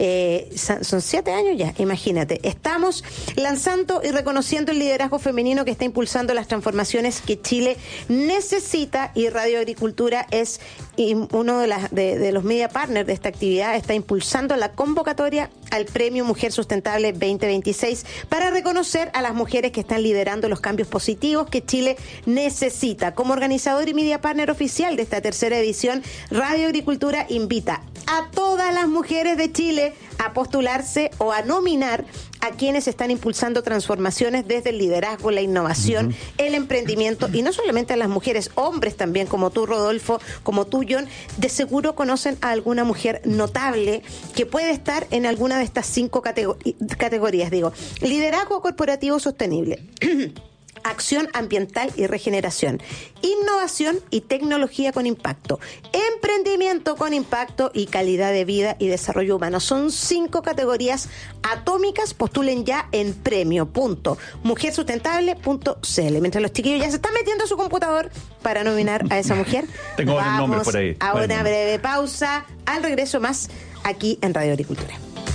son 7 años ya, imagínate. Estamos lanzando y reconociendo el liderazgo femenino que está impulsando las transformaciones que Chile necesita, y Radio Agricultura es uno de los media partners de esta actividad. Está impulsando la convocatoria al Premio Mujer Sustentable 2026 para reconocer a las mujeres que están liderando los cambios positivos que Chile necesita. Como organizador y media partner oficial de esta tercera edición, Radio Agricultura invita a todas las mujeres de Chile a postularse o a nominar a quienes están impulsando transformaciones desde el liderazgo, la innovación, el emprendimiento, y no solamente a las mujeres, hombres también, como tú, Rodolfo, como tú, John, de seguro conocen a alguna mujer notable que puede estar en alguna de estas 5 categorías. Liderazgo corporativo sostenible. Acción ambiental y regeneración, innovación y tecnología con impacto, emprendimiento con impacto y calidad de vida y desarrollo humano. Son 5 categorías atómicas. Postulen ya en premio.mujersustentable.cl. Mientras los chiquillos ya se están metiendo a su computador para nominar a esa mujer, Tengo varios nombres vamos por ahí. a Varios una nombres. breve pausa. Al regreso más aquí en Radio Agricultura.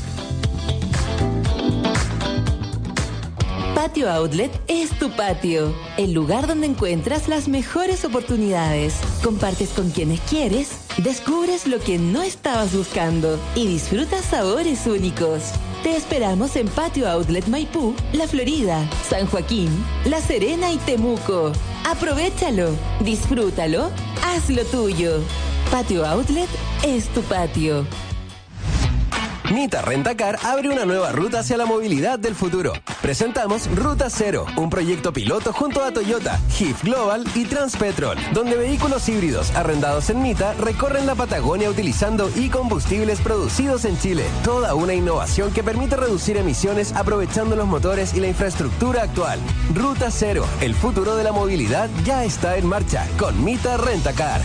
Patio Outlet es tu patio, el lugar donde encuentras las mejores oportunidades. Compartes con quienes quieres, descubres lo que no estabas buscando y disfrutas sabores únicos. Te esperamos en Patio Outlet Maipú, La Florida, San Joaquín, La Serena y Temuco. Aprovechalo, disfrútalo, hazlo tuyo. Patio Outlet es tu patio. Mita Rentacar abre una nueva ruta hacia la movilidad del futuro. Presentamos Ruta Cero, un proyecto piloto junto a Toyota, HIF Global y Transpetrol, donde vehículos híbridos arrendados en Mita recorren la Patagonia utilizando e-combustibles producidos en Chile. Toda una innovación que permite reducir emisiones aprovechando los motores y la infraestructura actual. Ruta Cero, el futuro de la movilidad ya está en marcha con Mita Rentacar.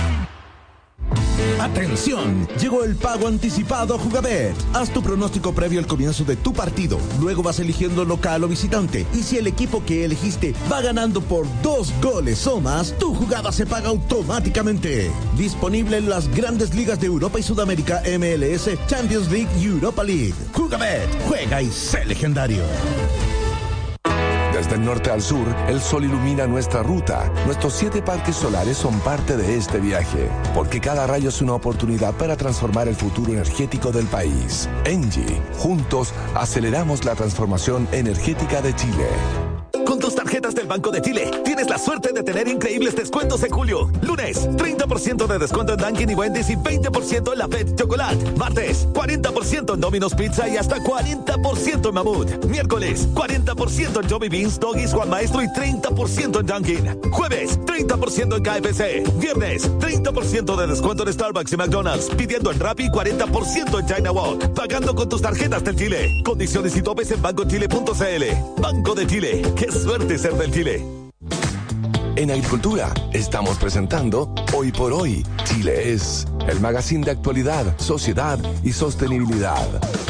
¡Atención! Llegó el pago anticipado a Jugabet. Haz tu pronóstico previo al comienzo de tu partido. Luego vas eligiendo local o visitante. Y si el equipo que elegiste va ganando por 2 goles o más, tu jugada se paga automáticamente. Disponible en las grandes ligas de Europa y Sudamérica, MLS, Champions League y Europa League. Jugabet. Juega y sé legendario. De Desde el norte al sur, el sol ilumina nuestra ruta. Nuestros 7 parques solares son parte de este viaje, porque cada rayo es una oportunidad para transformar el futuro energético del país. Engie, juntos aceleramos la transformación energética de Chile. Con tus tarjetas del Banco de Chile, tienes la suerte de tener increíbles descuentos en julio. Lunes, 30% de descuento en Dunkin' y Wendy's y 20% en la Pet Chocolate. Martes, 40% en Domino's Pizza y hasta 40% en Mamut. Miércoles, 40% en Joey Beans, Doggies, Juan Maestro y 30% en Dunkin'. Jueves, 30% en KFC. Viernes, 30% de descuento en Starbucks y McDonald's. Pidiendo en Rappi, 40% en China Walk. Pagando con tus tarjetas del Chile. Condiciones y topes en bancochile.cl. Banco de Chile. ¡Qué suerte ser del Chile! En Agricultura estamos presentando Hoy por Hoy. Chile es el magazine de actualidad, sociedad y sostenibilidad.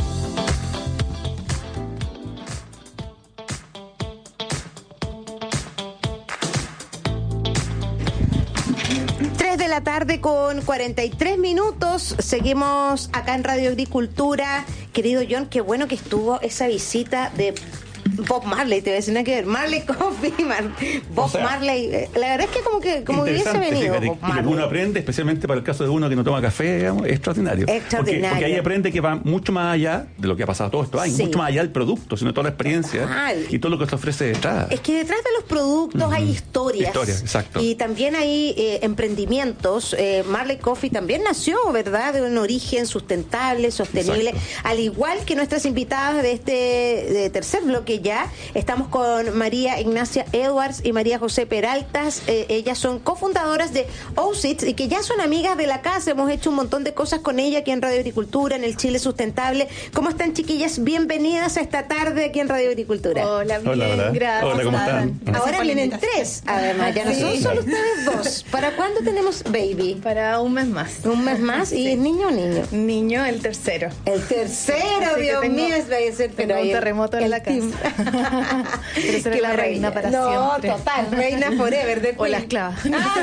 De la tarde con 43 minutos. Seguimos acá en Radio Agricultura. Querido John, qué bueno que estuvo esa visita de Bob Marley, te voy a decir nada que ver. Marley Coffee, Bob Marley. La verdad es que como hubiese venido Bob Marley. Y uno aprende, especialmente para el caso de uno que no toma café, digamos, es extraordinario. Porque ahí aprende que va mucho más allá de lo que ha pasado todos estos años, mucho más allá del producto, sino toda la experiencia y todo lo que se ofrece detrás. Es que detrás de los productos hay historias. Exacto. Y también hay emprendimientos. Marley Coffee también nació, ¿verdad?, de un origen sustentable, sostenible. Exacto. Al igual que nuestras invitadas de este tercer bloque ya. Estamos con María Ignacia Edwards y María José Peraltas. Ellas son cofundadoras de OSITS y que ya son amigas de la casa. Hemos hecho un montón de cosas con ella aquí en Radio Agricultura, en el Chile Sustentable. ¿Cómo están, chiquillas? Bienvenidas a esta tarde aquí en Radio Agricultura. Hola, bien, hola. Gracias. Hola, ¿cómo están? Ahora vienen 3, además. Ya no son solo ustedes 2. ¿Para cuándo tenemos baby? Para un mes más. ¿Un mes más? ¿Y es niño o niño? Niño, el tercero. El tercero, Dios mío, es va a ser pero un terremoto en la casa. Pero será la reina para siempre. No, total, reina forever. O la esclava.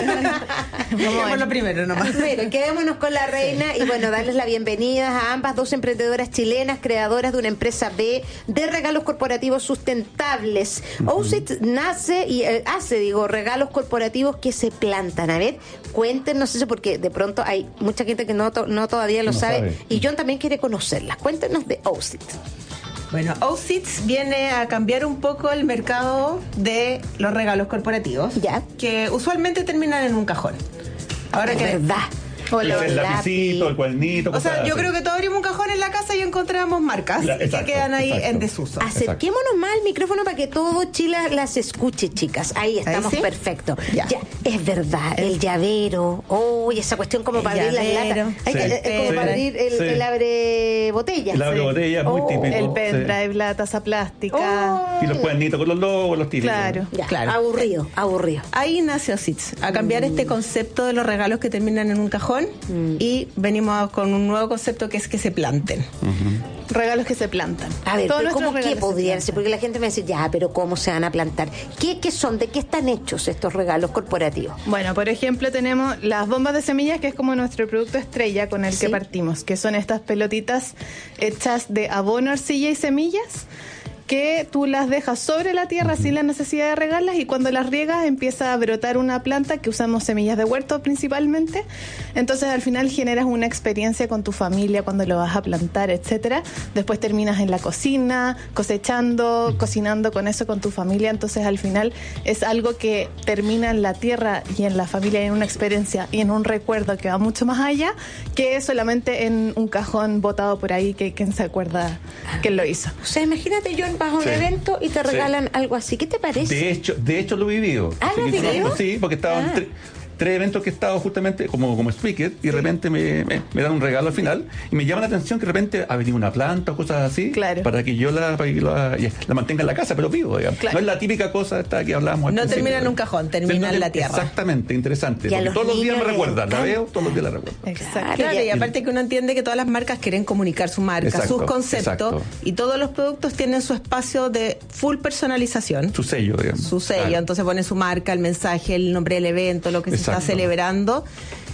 Vamos lo primero nomás. Bueno, quedémonos con la reina y bueno, darles la bienvenida a ambas, 2 emprendedoras chilenas, creadoras de una empresa B de regalos corporativos sustentables. OSIT nace y hace, regalos corporativos que se plantan. A ver, cuéntenos eso porque de pronto hay mucha gente que no todavía lo sabe. Y John también quiere conocerlas. Cuéntenos de OSIT. Bueno, OSITS viene a cambiar un poco el mercado de los regalos corporativos, que usualmente terminan en un cajón. Ahora que verdad. O el lapicito, el cuadernito. O sea, yo creo que todos abrimos un cajón en la casa y encontramos marcas que quedan ahí en desuso. Acerquémonos más al micrófono para que todo Chile las escuche, chicas. Ahí estamos, perfecto. Ya, es verdad, el llavero. Esa cuestión como para abrir las latas. Es como para abrir el abre botella. El abre botella es muy típico. El pendrive, la taza plástica. Y los cuadernitos con los logos, los típicos. Claro. Aburrido. Ahí nace OSITS, a cambiar este concepto de los regalos que terminan en un cajón. Y venimos con un nuevo concepto que es que se planten. Regalos que se plantan. A ver, pero ¿cómo qué podrían ser? Porque la gente me dice, pero ¿cómo se van a plantar? ¿Qué son? ¿De qué están hechos estos regalos corporativos? Bueno, por ejemplo, tenemos las bombas de semillas, que es como nuestro producto estrella con el que partimos, que son estas pelotitas hechas de abono, arcilla y semillas, que tú las dejas sobre la tierra sin la necesidad de regarlas y cuando las riegas empieza a brotar una planta, que usamos semillas de huerto principalmente. Entonces al final generas una experiencia con tu familia cuando lo vas a plantar, etcétera. Después terminas en la cocina, cosechando, cocinando con eso con tu familia. Entonces al final es algo que termina en la tierra y en la familia y en una experiencia y en un recuerdo que va mucho más allá que solamente en un cajón botado por ahí que quién se acuerda quién lo hizo. O sea, imagínate, yo vas a un evento y te regalan algo así. ¿Qué te parece? De hecho lo he vivido. ¿Lo has vivido? Sí, porque estaban 3 eventos que he estado justamente como speaker y de repente me dan un regalo al final y me llama la atención que de repente ha venido una planta o cosas así para que yo la mantenga en la casa, pero vivo, digamos. No es la típica cosa esta que hablábamos. No termina en un cajón, termina en la tierra. Exactamente, interesante. Todos los días me recuerdan, la veo, todos los días la recuerdo. Exacto. Claro, y aparte que uno entiende que todas las marcas quieren comunicar su marca, sus conceptos, y todos los productos tienen su espacio de full personalización. Su sello, digamos. Su sello, entonces pone su marca, el mensaje, el nombre del evento, lo que se está celebrando.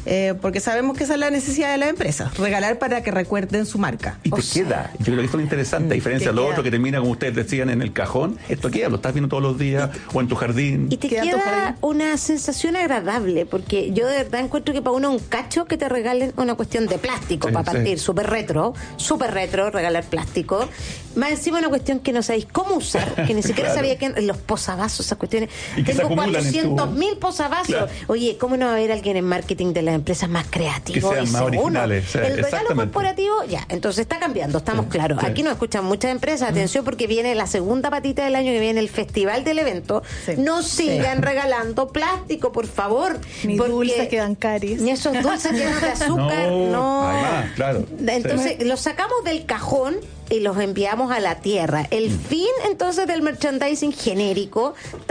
porque sabemos que esa es la necesidad de las empresas, regalar para que recuerden su marca. Y te queda, yo creo que esto es interesante, a diferencia de lo otro que termina, como ustedes decían, en el cajón, esto queda, lo estás viendo todos los días, o en tu jardín. Y te queda una sensación agradable, porque yo de verdad encuentro que para uno un cacho que te regalen una cuestión de plástico, para partir, súper retro, regalar plástico, más encima una cuestión que no sabéis cómo usar, que ni siquiera sabía que los posavasos, esas cuestiones. Tengo 400.000 posavasos. Claro. Oye, ¿cómo no va a haber alguien en marketing de las empresas más creativos? Que sean más originales. El regalo corporativo, ya, entonces está cambiando, estamos claros. Aquí nos escuchan muchas empresas, atención, porque viene la segunda patita del año, que viene el festival del evento. No sigan regalando plástico, por favor. Ni dulces que dan caries. Ni esos dulces llenos de azúcar, no. Además, claro. Entonces, los sacamos del cajón y los enviamos a la tierra. El fin, entonces, del merchandising genérico,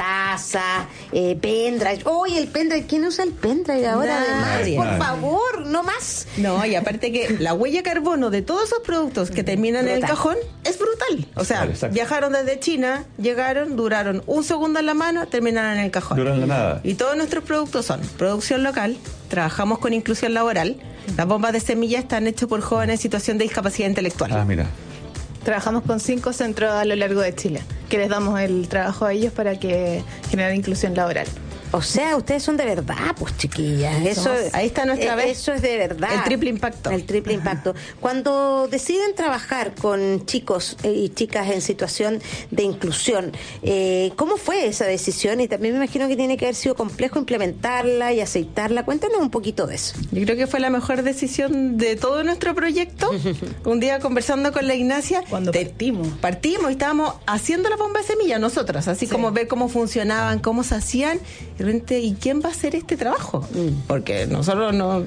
taza, pendrive. Oye, el pendrive, ¿quién usa el pendrive ahora? Además, por favor, no más. No, y aparte que la huella de carbono de todos esos productos que terminan en el cajón es brutal. O sea, viajaron desde China, llegaron, duraron un segundo en la mano, terminaron en el cajón. Duran nada. Y todos nuestros productos son producción local, trabajamos con inclusión laboral. Las bombas de semillas están hechas por jóvenes en situación de discapacidad intelectual. Ah, mira. Trabajamos con 5 centros a lo largo de Chile, que les damos el trabajo a ellos para que generen inclusión laboral. O sea, ustedes son de verdad, pues, chiquillas. Eso, ahí está nuestra vez. Eso es de verdad. El triple impacto. El triple impacto. Cuando deciden trabajar con chicos y chicas en situación de inclusión, ¿cómo fue esa decisión? Y también me imagino que tiene que haber sido complejo implementarla y aceitarla. Cuéntanos un poquito de eso. Yo creo que fue la mejor decisión de todo nuestro proyecto. Un día conversando con la Ignacia. Cuando partimos y estábamos haciendo la bomba de semilla nosotras, así como ver cómo funcionaban, cómo se hacían. ¿Y quién va a hacer este trabajo? Porque nosotros no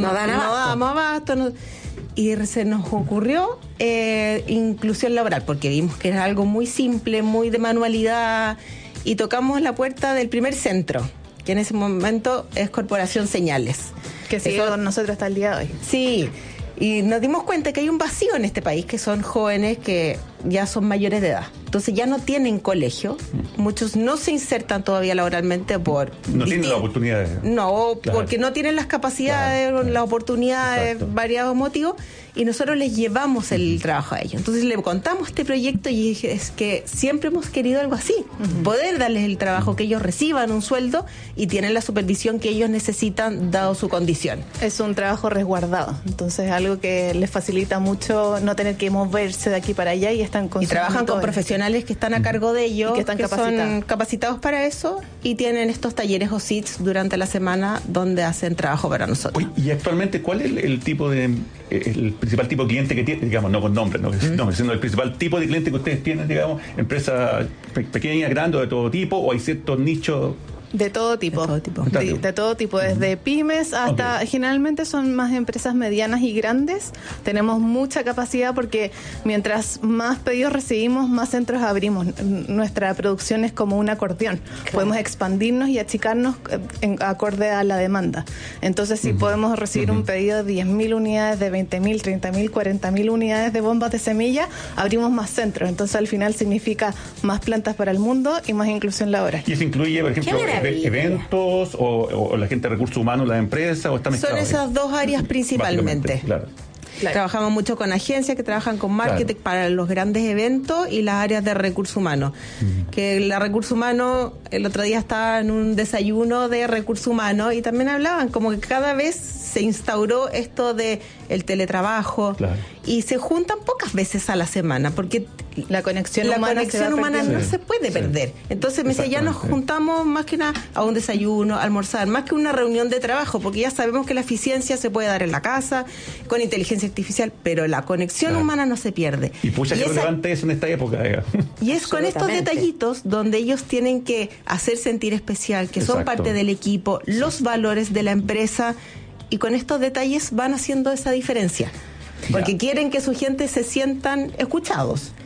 damos abasto. Y se nos ocurrió inclusión laboral, porque vimos que era algo muy simple, muy de manualidad, y tocamos la puerta del primer centro, que en ese momento es Corporación Señales. Que sigue con nosotros hasta el día de hoy. Sí, y nos dimos cuenta que hay un vacío en este país, que son jóvenes que ya son mayores de edad. Entonces ya no tienen colegio. Muchos no se insertan todavía laboralmente por... No tienen las oportunidades. No, claro, porque no tienen las capacidades, las oportunidades, variados motivos. Y nosotros les llevamos el trabajo a ellos. Entonces le contamos este proyecto y dije, es que siempre hemos querido algo así. Poder darles el trabajo, que ellos reciban un sueldo y tienen la supervisión que ellos necesitan dado su condición. Es un trabajo resguardado. Entonces algo que les facilita mucho no tener que moverse de aquí para allá y están y trabajan con profesionales que están a cargo de ellos, y que son capacitados para eso, y tienen estos talleres o SITs durante la semana donde hacen trabajo para nosotros. Oye, y actualmente, ¿cuál es el tipo de el principal tipo de cliente que tiene, digamos, no con nombre, sino el principal tipo de cliente que ustedes tienen, digamos, empresas pequeñas, grandes, de todo tipo, o hay ciertos nichos? De todo tipo. De todo tipo, desde pymes hasta, generalmente son más empresas medianas y grandes. Tenemos mucha capacidad porque mientras más pedidos recibimos, más centros abrimos. Nuestra producción es como un acordeón. Claro. Podemos expandirnos y achicarnos acorde a la demanda. Entonces, si podemos recibir un pedido de 10.000 unidades, de 20.000, 30.000, 40.000 unidades de bombas de semilla, abrimos más centros. Entonces, al final significa más plantas para el mundo y más inclusión laboral. ¿Y eso incluye, por ejemplo, eventos o la gente de recursos humanos, la empresa, o está mezclado? Son esas dos áreas principalmente. Claro. Trabajamos mucho con agencias que trabajan con marketing para los grandes eventos y las áreas de recursos humanos. Que la recursos humanos, el otro día estaba en un desayuno de recursos humanos y también hablaban como que cada vez se instauró esto de el teletrabajo y se juntan pocas veces a la semana porque la conexión humana no se puede perder. Entonces me dice, ya nos juntamos más que nada a un desayuno, a almorzar, más que una reunión de trabajo, porque ya sabemos que la eficiencia se puede dar en la casa, con inteligencia artificial, pero la conexión humana no se pierde. Y pucha, que relevante es en esta época. Y es con estos detallitos donde ellos tienen que hacer sentir especial, que son parte del equipo, los valores de la empresa, y con estos detalles van haciendo esa diferencia. Porque quieren que su gente se sientan escuchados.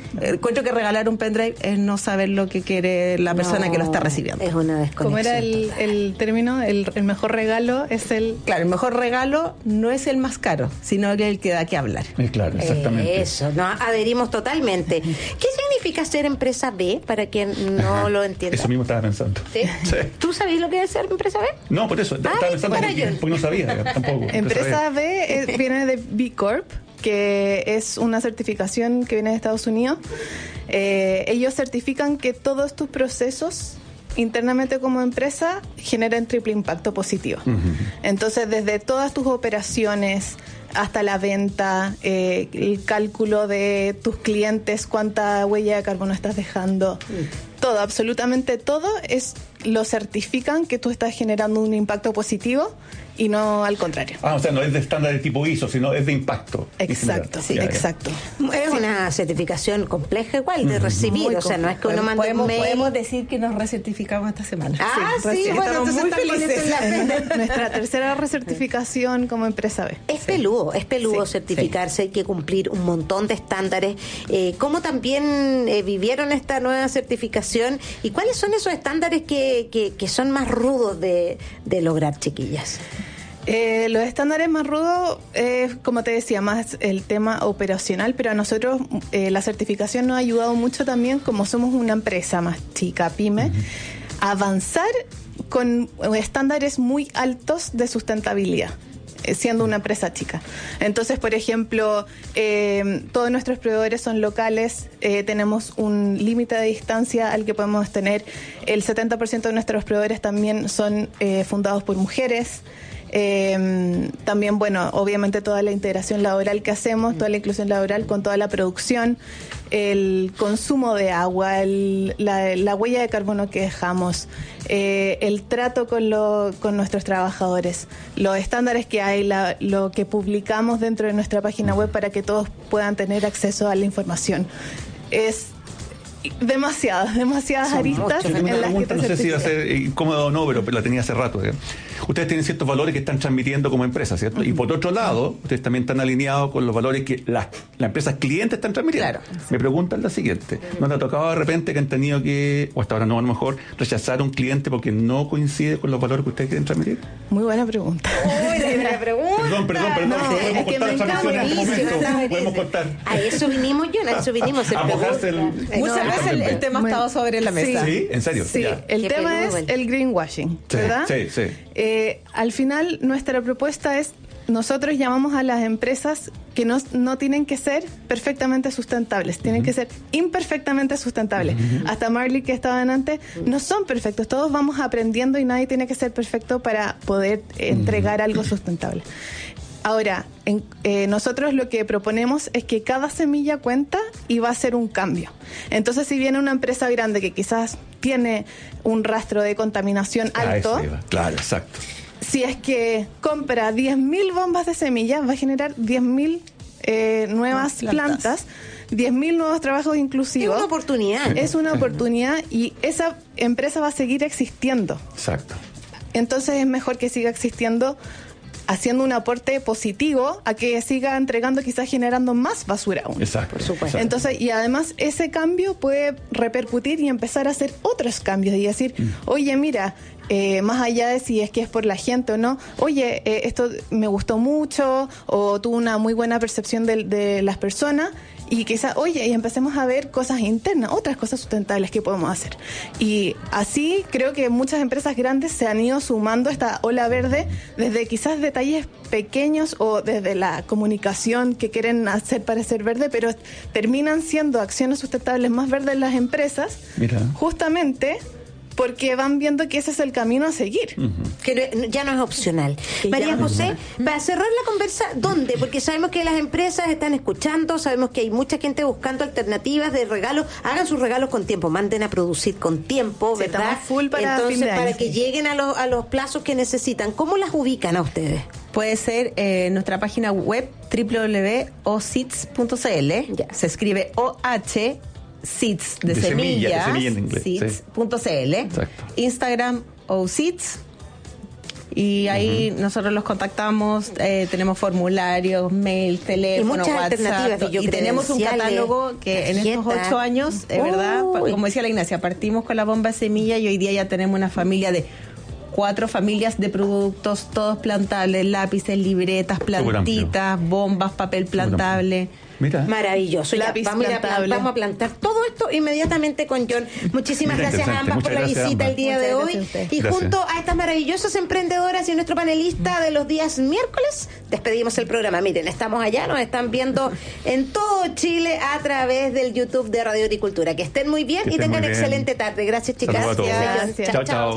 encuentro que regalar un pendrive es no saber lo que quiere la persona que lo está recibiendo. Es una desconexión. Como era el término, el mejor regalo es el... Claro, el mejor regalo no es el más caro, sino el que da que hablar. Claro, exactamente. Eso, nos adherimos totalmente. ¿Qué significa ser empresa B, para quien no lo entienda? Eso mismo estaba pensando. ¿Sí? Sí. ¿Tú sabés lo que es ser empresa B? No, por eso. Estaba pensando porque no sabía tampoco. Empresa B viene de B Corp, que es una certificación que viene de Estados Unidos. Ellos certifican que todos tus procesos internamente como empresa generan triple impacto positivo. Entonces, desde todas tus operaciones hasta la venta, el cálculo de tus clientes, cuánta huella de carbono estás dejando, todo, absolutamente todo, lo certifican que tú estás generando un impacto positivo y no al contrario. O sea, no es de estándar de tipo ISO, sino es de impacto. Exacto, sí, exacto. Es una certificación compleja igual de recibir, o sea, no es que uno mande un mail. Podemos decir que nos recertificamos esta semana. Sí, bueno, estamos muy felices. Nuestra tercera recertificación como empresa B. Es peludo certificarse, hay que cumplir un montón de estándares. ¿Cómo también vivieron esta nueva certificación y cuáles son esos estándares que son más rudos de lograr, chiquillas? Los estándares más rudos es, como te decía, más el tema operacional, pero a nosotros la certificación nos ha ayudado mucho también, como somos una empresa más chica, pyme, a avanzar con estándares muy altos de sustentabilidad, siendo una empresa chica. Entonces, por ejemplo, todos nuestros proveedores son locales, tenemos un límite de distancia al que podemos tener. El 70% de nuestros proveedores también son fundados por mujeres. También, bueno, obviamente toda la integración laboral que hacemos, toda la inclusión laboral con toda la producción, el consumo de agua, la huella de carbono que dejamos, el trato con nuestros trabajadores, los estándares que hay, lo que publicamos dentro de nuestra página web para que todos puedan tener acceso a la información. Es demasiadas aristas en las que te no sé si va a ser incómodo o no, pero la tenía hace rato. Ustedes tienen ciertos valores que están transmitiendo como empresa, ¿cierto? Y por otro lado, ustedes también están alineados con los valores que las empresas clientes están transmitiendo. Claro. Me preguntan la siguiente: ¿no te ha tocado de repente que han tenido que, o hasta ahora no, a lo mejor, rechazar a un cliente porque no coincide con los valores que ustedes quieren transmitir? Muy buena pregunta. Buena pregunta. Perdón. No, podemos contar las transmisiones en este momento. Podemos contar. A eso vinimos, A mojarse Muchas veces el tema ha estado sobre la mesa. ¿Sí? ¿En serio? Sí, el tema es el greenwashing, ¿verdad? Sí. Al final, nuestra propuesta es: nosotros llamamos a las empresas que no tienen que ser perfectamente sustentables, tienen que ser imperfectamente sustentables. Hasta Marley, que estaban antes, no son perfectos. Todos vamos aprendiendo y nadie tiene que ser perfecto para poder entregar algo sustentable. Ahora, nosotros lo que proponemos es que cada semilla cuenta y va a ser un cambio. Entonces, si viene una empresa grande que quizás tiene un rastro de contaminación alto, claro, exacto. Si es que compra 10.000 bombas de semillas, va a generar 10.000 nuevas plantas, 10.000 nuevos trabajos inclusivos. Es una oportunidad. Es una oportunidad y esa empresa va a seguir existiendo. Exacto. Entonces es mejor que siga existiendo, haciendo un aporte positivo a que siga entregando, quizás generando más basura aún. Exacto. Por supuesto. Entonces, y además ese cambio puede repercutir y empezar a hacer otros cambios y decir, oye, mira, más allá de si es que es por la gente o no, oye, esto me gustó mucho o tuvo una muy buena percepción de las personas. Y quizás, oye, y empecemos a ver cosas internas, otras cosas sustentables que podemos hacer. Y así creo que muchas empresas grandes se han ido sumando a esta ola verde, desde quizás detalles pequeños o desde la comunicación que quieren hacer parecer verde, pero terminan siendo acciones sustentables más verdes en las empresas, justamente porque van viendo que ese es el camino a seguir. Que ya no es opcional. María José, para cerrar la conversa, ¿dónde? Porque sabemos que las empresas están escuchando, sabemos que hay mucha gente buscando alternativas de regalos. Hagan sus regalos con tiempo, manden a producir con tiempo, ¿verdad? Full para entonces, para que lleguen a los plazos que necesitan. ¿Cómo las ubican a ustedes? Puede ser nuestra página web www.osits.cl. Se escribe OH Seeds de semilla en inglés, seeds.cl. Exacto. Instagram OSeeds y ahí nosotros los contactamos, tenemos formularios, mail, teléfono, WhatsApp, y tenemos un catálogo que en estos 8 años, ¿verdad? Como decía la Ignacia, partimos con la bomba de semilla y hoy día ya tenemos una familia de 4 familias de productos, todos plantables, lápices, libretas, plantitas, bombas, papel plantable. Mira. Maravilloso. Vamos a plantar todo esto inmediatamente con John. Muchísimas gracias a ambas por la visita el día de hoy. Y junto a estas maravillosas emprendedoras y nuestro panelista de los días miércoles, despedimos el programa. Miren, estamos allá, nos están viendo en todo Chile a través del YouTube de Radio Agricultura. Que estén muy bien y tengan excelente tarde. Gracias, chicas. Gracias. Chao.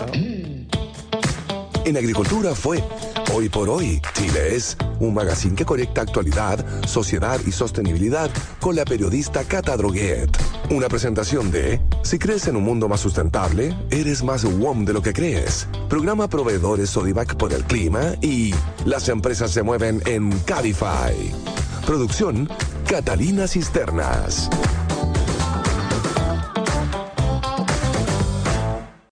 En Agricultura fue Hoy por Hoy. Chile es un magazine que conecta actualidad, sociedad y sostenibilidad con la periodista Cata Droguet. Una presentación de Si crees en un mundo más sustentable, eres más WOM de lo que crees. Programa Proveedores Sodimac por el clima y Las empresas se mueven en Cabify. Producción Catalina Cisternas.